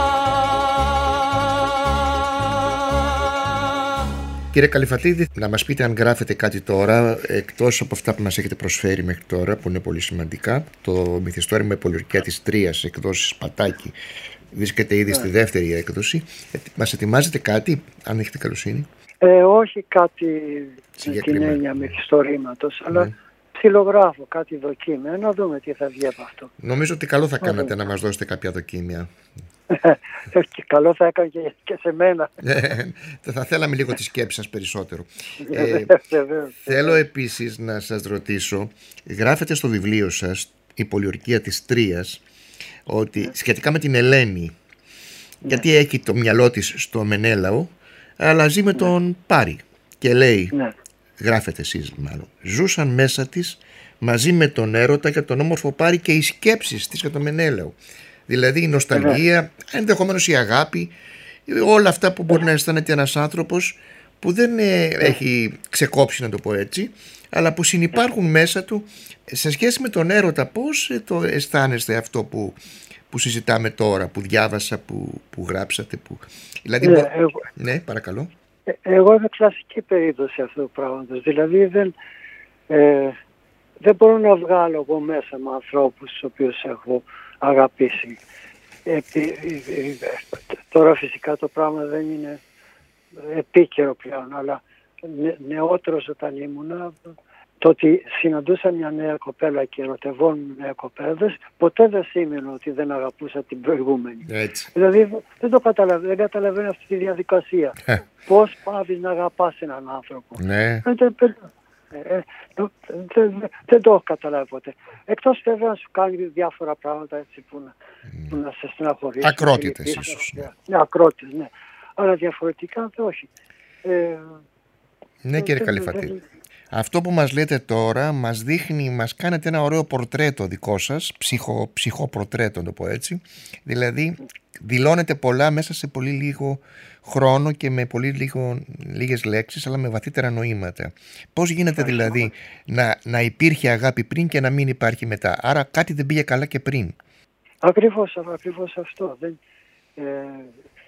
Κύριε Καλυφατίδη, να μας πείτε αν γράφετε κάτι τώρα, εκτός από αυτά που μας έχετε προσφέρει μέχρι τώρα, που είναι πολύ σημαντικά. Το μυθιστόρημα με πολιορκία της Τρίας, εκδόσεις Πατάκη, βρίσκεται ήδη yeah. στη δεύτερη έκδοση. Μας ετοιμάζετε κάτι, αν έχετε καλοσύνη? Ε, όχι κάτι με την έννοια μυθιστορήματος, αλλά yeah. ψιλογράφω κάτι δοκίμια, να δούμε τι θα βγει από αυτό. Νομίζω ότι καλό θα κάνατε να μας δώσετε κάποια δοκίμια. Και καλό θα έκανε και, και σε μένα. Θα θέλαμε λίγο τη σκέψη σας περισσότερο. ε, θέλω επίσης να σας ρωτήσω, γράφετε στο βιβλίο σας «Η πολιορκία της Τρίας» ότι σχετικά με την Ελένη, γιατί έχει το μυαλό της στο Μενέλαο, αλλά ζει με τον Πάρη και λέει... Γράφετε εσείς μάλλον. Ζούσαν μέσα της μαζί με τον έρωτα για τον όμορφο Πάρη και οι σκέψεις της για τον Μενέλαο. Δηλαδή η νοσταλγία, yeah. ενδεχομένως η αγάπη, όλα αυτά που μπορεί yeah. να αισθάνεται ένας άνθρωπος που δεν ε, yeah. έχει ξεκόψει, να το πω έτσι, αλλά που συνυπάρχουν yeah. μέσα του σε σχέση με τον έρωτα. Πώς ε, το αισθάνεστε αυτό που, που συζητάμε τώρα, που διάβασα, που, που γράψατε, που... Δηλαδή, yeah, μπο... εγώ... Ναι, παρακαλώ. Εγώ είμαι κλασική περίπτωση αυτού του πράγματος. Δηλαδή δεν, ε, δεν μπορώ να βγάλω εγώ μέσα με ανθρώπους τους οποίους έχω αγαπήσει. Ε, ε, ε, ε, τώρα φυσικά το πράγμα δεν είναι επίκαιρο πλέον, αλλά νε, νεότερος όταν ήμουνα, το ότι συναντούσα μια νέα κοπέλα και ερωτευόμουν νέα κοπέλα, ποτέ δεν σήμαινε ότι δεν αγαπούσα την προηγούμενη. Έτσι. Δηλαδή δεν το καταλαβαίνω, δεν καταλαβαίνω αυτή τη διαδικασία. Πώς πάβεις να αγαπάς έναν άνθρωπο. Ναι. Δεν, δεν, δεν, δεν, δεν το έχω καταλάβει ποτέ. Εκτός βέβαια να σου κάνει διάφορα πράγματα έτσι που να, mm. που να σε στεναχωρήσει. Ακρότητες ίσως. Ναι, ναι ακρότητες, ναι. Αλλά διαφορετικά όχι. Ε, ναι κύριε Καλυφατίδη. Αυτό που μας λέτε τώρα μας δείχνει, μας κάνετε ένα ωραίο πορτρέτο δικό σας, ψυχο, ψυχοπορτρέτο να το πω έτσι. Δηλαδή δηλώνετε πολλά μέσα σε πολύ λίγο χρόνο και με πολύ λίγο, λίγες λέξεις, αλλά με βαθύτερα νοήματα. Πώς γίνεται δηλαδή να, να υπήρχε αγάπη πριν και να μην υπάρχει μετά? Άρα κάτι δεν πήγε καλά και πριν. Ακριβώς, ακριβώς αυτό. Δεν, ε,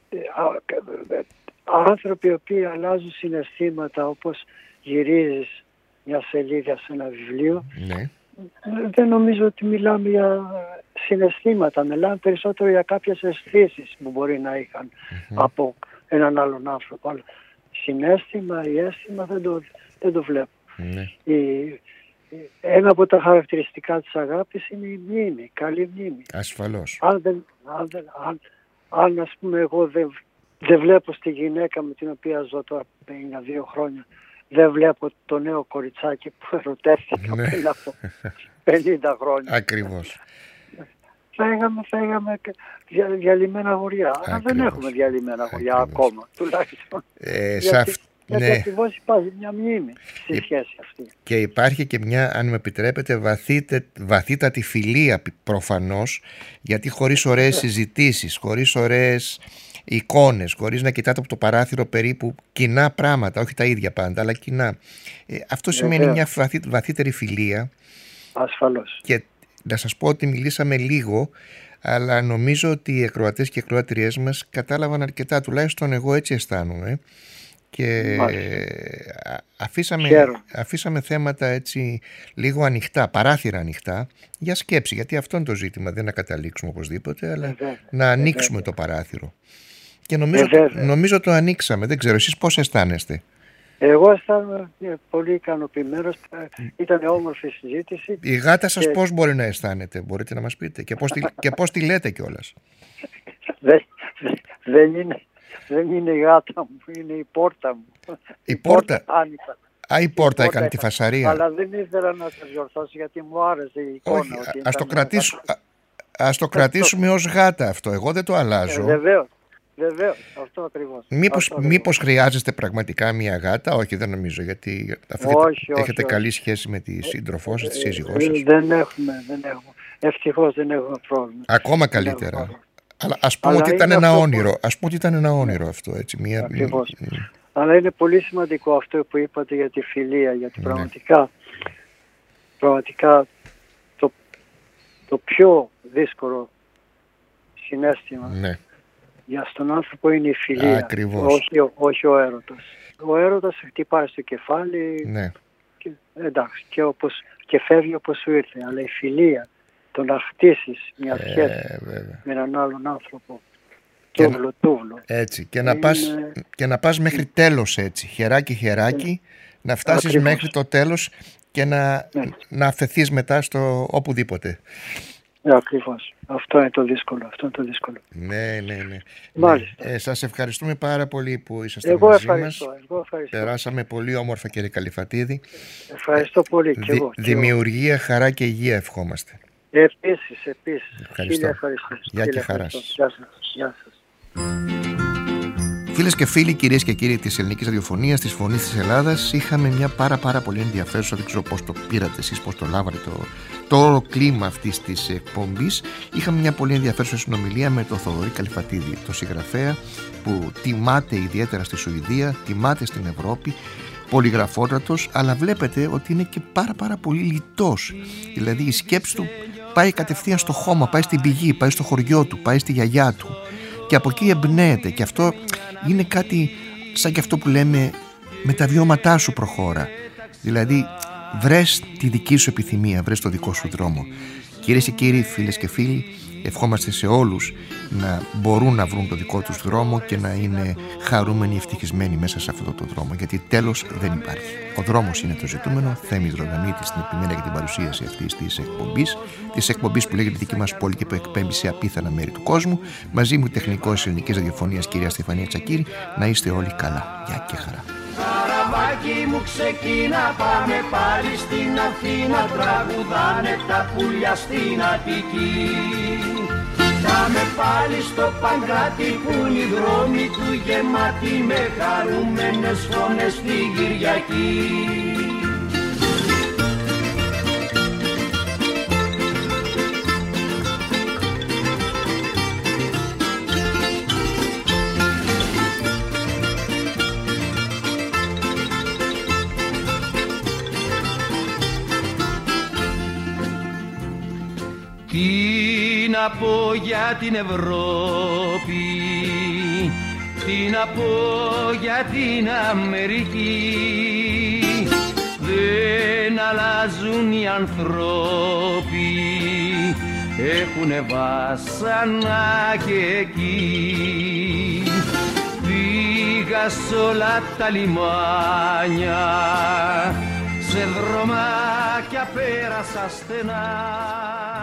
άνθρωποι οι οποίοι αλλάζουν συναισθήματα, όπως γυρίζεις μια σελίδα σε ένα βιβλίο, ναι. δεν νομίζω ότι μιλάμε για συναισθήματα, μιλάμε περισσότερο για κάποιες αισθήσεις που μπορεί να είχαν mm-hmm. από έναν άλλον άνθρωπο. Αλλά συναίσθημα ή αίσθημα δεν το, δεν το βλέπω. Mm-hmm. Η, ένα από τα χαρακτηριστικά της αγάπης είναι η μνήμη, η καλή μνήμη. Ασφαλώς. Αν, δεν, αν, δεν, αν, αν ας πούμε εγώ δεν, δεν βλέπω στη γυναίκα με την οποία ζω τώρα πενήντα δύο χρόνια, δεν βλέπω το νέο κοριτσάκι που ερωτεύτηκα ναι. πριν από πενήντα χρόνια. Ακριβώς. Θα είχαμε, θα είχαμε δια, διαλυμένα αγοριά. Αλλά δεν έχουμε διαλυμένα αγοριά ακόμα, τουλάχιστον. Ε, γιατί αυ... γιατί ναι. ακριβώς υπάρχει μια μνήμη στη ε... σχέση αυτή. Και υπάρχει και μια, αν με επιτρέπετε, βαθύτε, βαθύτατη φιλία προφανώς, γιατί χωρίς ωραίες yeah. συζητήσεις, χωρίς ωραίες εικόνες, χωρίς να κοιτάτε από το παράθυρο περίπου κοινά πράγματα, όχι τα ίδια πάντα, αλλά κοινά. Ε, αυτό σημαίνει yeah. μια βαθύ, βαθύτερη φιλία. Ασφαλώς. Και να σας πω ότι μιλήσαμε λίγο, αλλά νομίζω ότι οι ακροατές και οι ακροατριές μας κατάλαβαν αρκετά, τουλάχιστον εγώ έτσι αισθάνομαι. Και αφήσαμε, αφήσαμε θέματα έτσι λίγο ανοιχτά, παράθυρα ανοιχτά για σκέψη, γιατί αυτό είναι το ζήτημα, δεν να καταλήξουμε οπωσδήποτε, αλλά βέβαια, να ανοίξουμε βέβαια. το παράθυρο. Και νομίζω, το, νομίζω το ανοίξαμε. Δεν ξέρω, εσείς πώς αισθάνεστε? Εγώ αισθάνομαι πολύ ικανοποιημένος. Ήταν όμορφη συζήτηση. Η γάτα σας και... πώς μπορεί να αισθάνεται, μπορείτε να μας πείτε? Και πώς τη, και πώς τη λέτε κιόλας? δεν, δεν είναι... Δεν είναι η γάτα μου, είναι η πόρτα μου. Η, η πόρτα, πόρτα Α, η, η πόρτα έκανε τη φασαρία. Αλλά δεν ήθελα να σε διορθώσω γιατί μου άρεσε η εικόνα. Όχι, ότι ας, το κρατήσου, α, ας το κρατήσουμε ως γάτα αυτό, εγώ δεν το αλλάζω. Ε, βεβαίως, βεβαίως, αυτό ακριβώς. Μήπως, αυτό μήπως χρειάζεστε πραγματικά μια γάτα? Όχι, δεν νομίζω, γιατί αφού όχι, έχετε, όχι, έχετε όχι. καλή σχέση με τη σύντροφό σας, τη σύζυγό σας. Δεν έχουμε, δεν έχουμε. Ευτυχώς δεν έχουμε πρόβλημα. Ακόμα καλύτερα. Αλλά ας πούμε Αλλά ότι ήταν ένα όνειρο, που... ας πούμε ότι ήταν ένα όνειρο αυτό, έτσι. Μια... Ακριβώς. Mm. Αλλά είναι πολύ σημαντικό αυτό που είπατε για τη φιλία, γιατί mm. πραγματικά, πραγματικά το, το πιο δύσκολο συναίσθημα mm. για στον άνθρωπο είναι η φιλία, Ακριβώς. όχι, όχι ο έρωτας. Ο έρωτας χτυπάει στο κεφάλι mm. και, εντάξει, και, όπως, και φεύγει όπως σου ήρθε, αλλά η φιλία, το να χτίσεις μια σχέση ε, με έναν άλλον άνθρωπο, τούβλο, τούβλο. Έτσι, και να, είναι... πας, και να πας μέχρι τέλος έτσι, χεράκι χεράκι, ε, να φτάσεις ακριβώς. μέχρι το τέλος και να, να αφαιθείς μετά στο οπουδήποτε. Ε, ακριβώς. Αυτό είναι το δύσκολο. Αυτό είναι το δύσκολο. Ναι, ναι, ναι. Μάλιστα. Ε, σας ευχαριστούμε πάρα πολύ που ήσασταν εγώ μαζί ευχαριστώ, μας. Εγώ ευχαριστώ. Περάσαμε πολύ όμορφα, κύριε Καλυφατίδη. Ευχαριστώ πολύ και Δη, εγώ. Δημιουργία, εγώ. χαρά και υγεία ευχόμαστε. Επίσης, επίσης. Ευχαριστώ. ευχαριστώ. Γεια και χαρά. Γεια σας. Γεια σας. Φίλες και φίλοι, κυρίες και κύριοι της ελληνικής ραδιοφωνίας, της Φωνής της Ελλάδας, είχαμε μια πάρα πάρα πολύ ενδιαφέρουσα, δεν ξέρω πώς το πήρατε εσείς, πώς το λάβατε το, το όλο κλίμα αυτής της εκπομπής. Είχαμε μια πολύ ενδιαφέρουσα συνομιλία με τον Θοδωρή Καλυφατίδη, τον συγγραφέα που τιμάται ιδιαίτερα στη Σουηδία, τιμάται στην Ευρώπη, πολυγραφότατος, αλλά βλέπετε ότι είναι και πάρα πάρα πολύ λιτός. Δηλαδή η σκέψη του πάει κατευθείαν στο χώμα, πάει στην πηγή, πάει στο χωριό του, πάει στη γιαγιά του και από εκεί εμπνέεται, και αυτό είναι κάτι σαν και αυτό που λέμε με τα βιώματά σου προχώρα. Δηλαδή βρες τη δική σου επιθυμία, βρες το δικό σου δρόμο. Κυρίες και κύριοι, φίλες και φίλοι, ευχόμαστε σε όλους να μπορούν να βρουν το δικό τους δρόμο και να είναι χαρούμενοι, ευτυχισμένοι μέσα σε αυτό το δρόμο, γιατί τέλος δεν υπάρχει. Ο δρόμος είναι το ζητούμενο. Θέμης Δροδαμίτη στην επιμέλεια και την παρουσίαση αυτής της εκπομπής, της εκπομπής που λέγεται Δική μας Πόλη και που εκπέμπει σε απίθανα μέρη του κόσμου. Μαζί μου τεχνικός ελληνικής ραδιοφωνίας κυρία Στεφανία Τσακίρη. Να είστε όλοι καλά. Γεια και χαρά. Καραβάκι μου ξεκίνα, πάμε πάλι στην Αθήνα, τραγουδάνε τα πουλιά στην Αττική. Πάμε πάλι στο Παγκράτη που είναι οι δρόμοι του γεμάτοι με χαρούμενες φωνές τη Κυριακή. Τι να πω για την Ευρώπη, Τι να πω για την Αμερική, δεν αλλάζουν οι ανθρώποι, έχουνε βάσανα και εκεί. Πήγα σ' όλα τα λιμάνια, σε δρομάκια πέρασα στενά.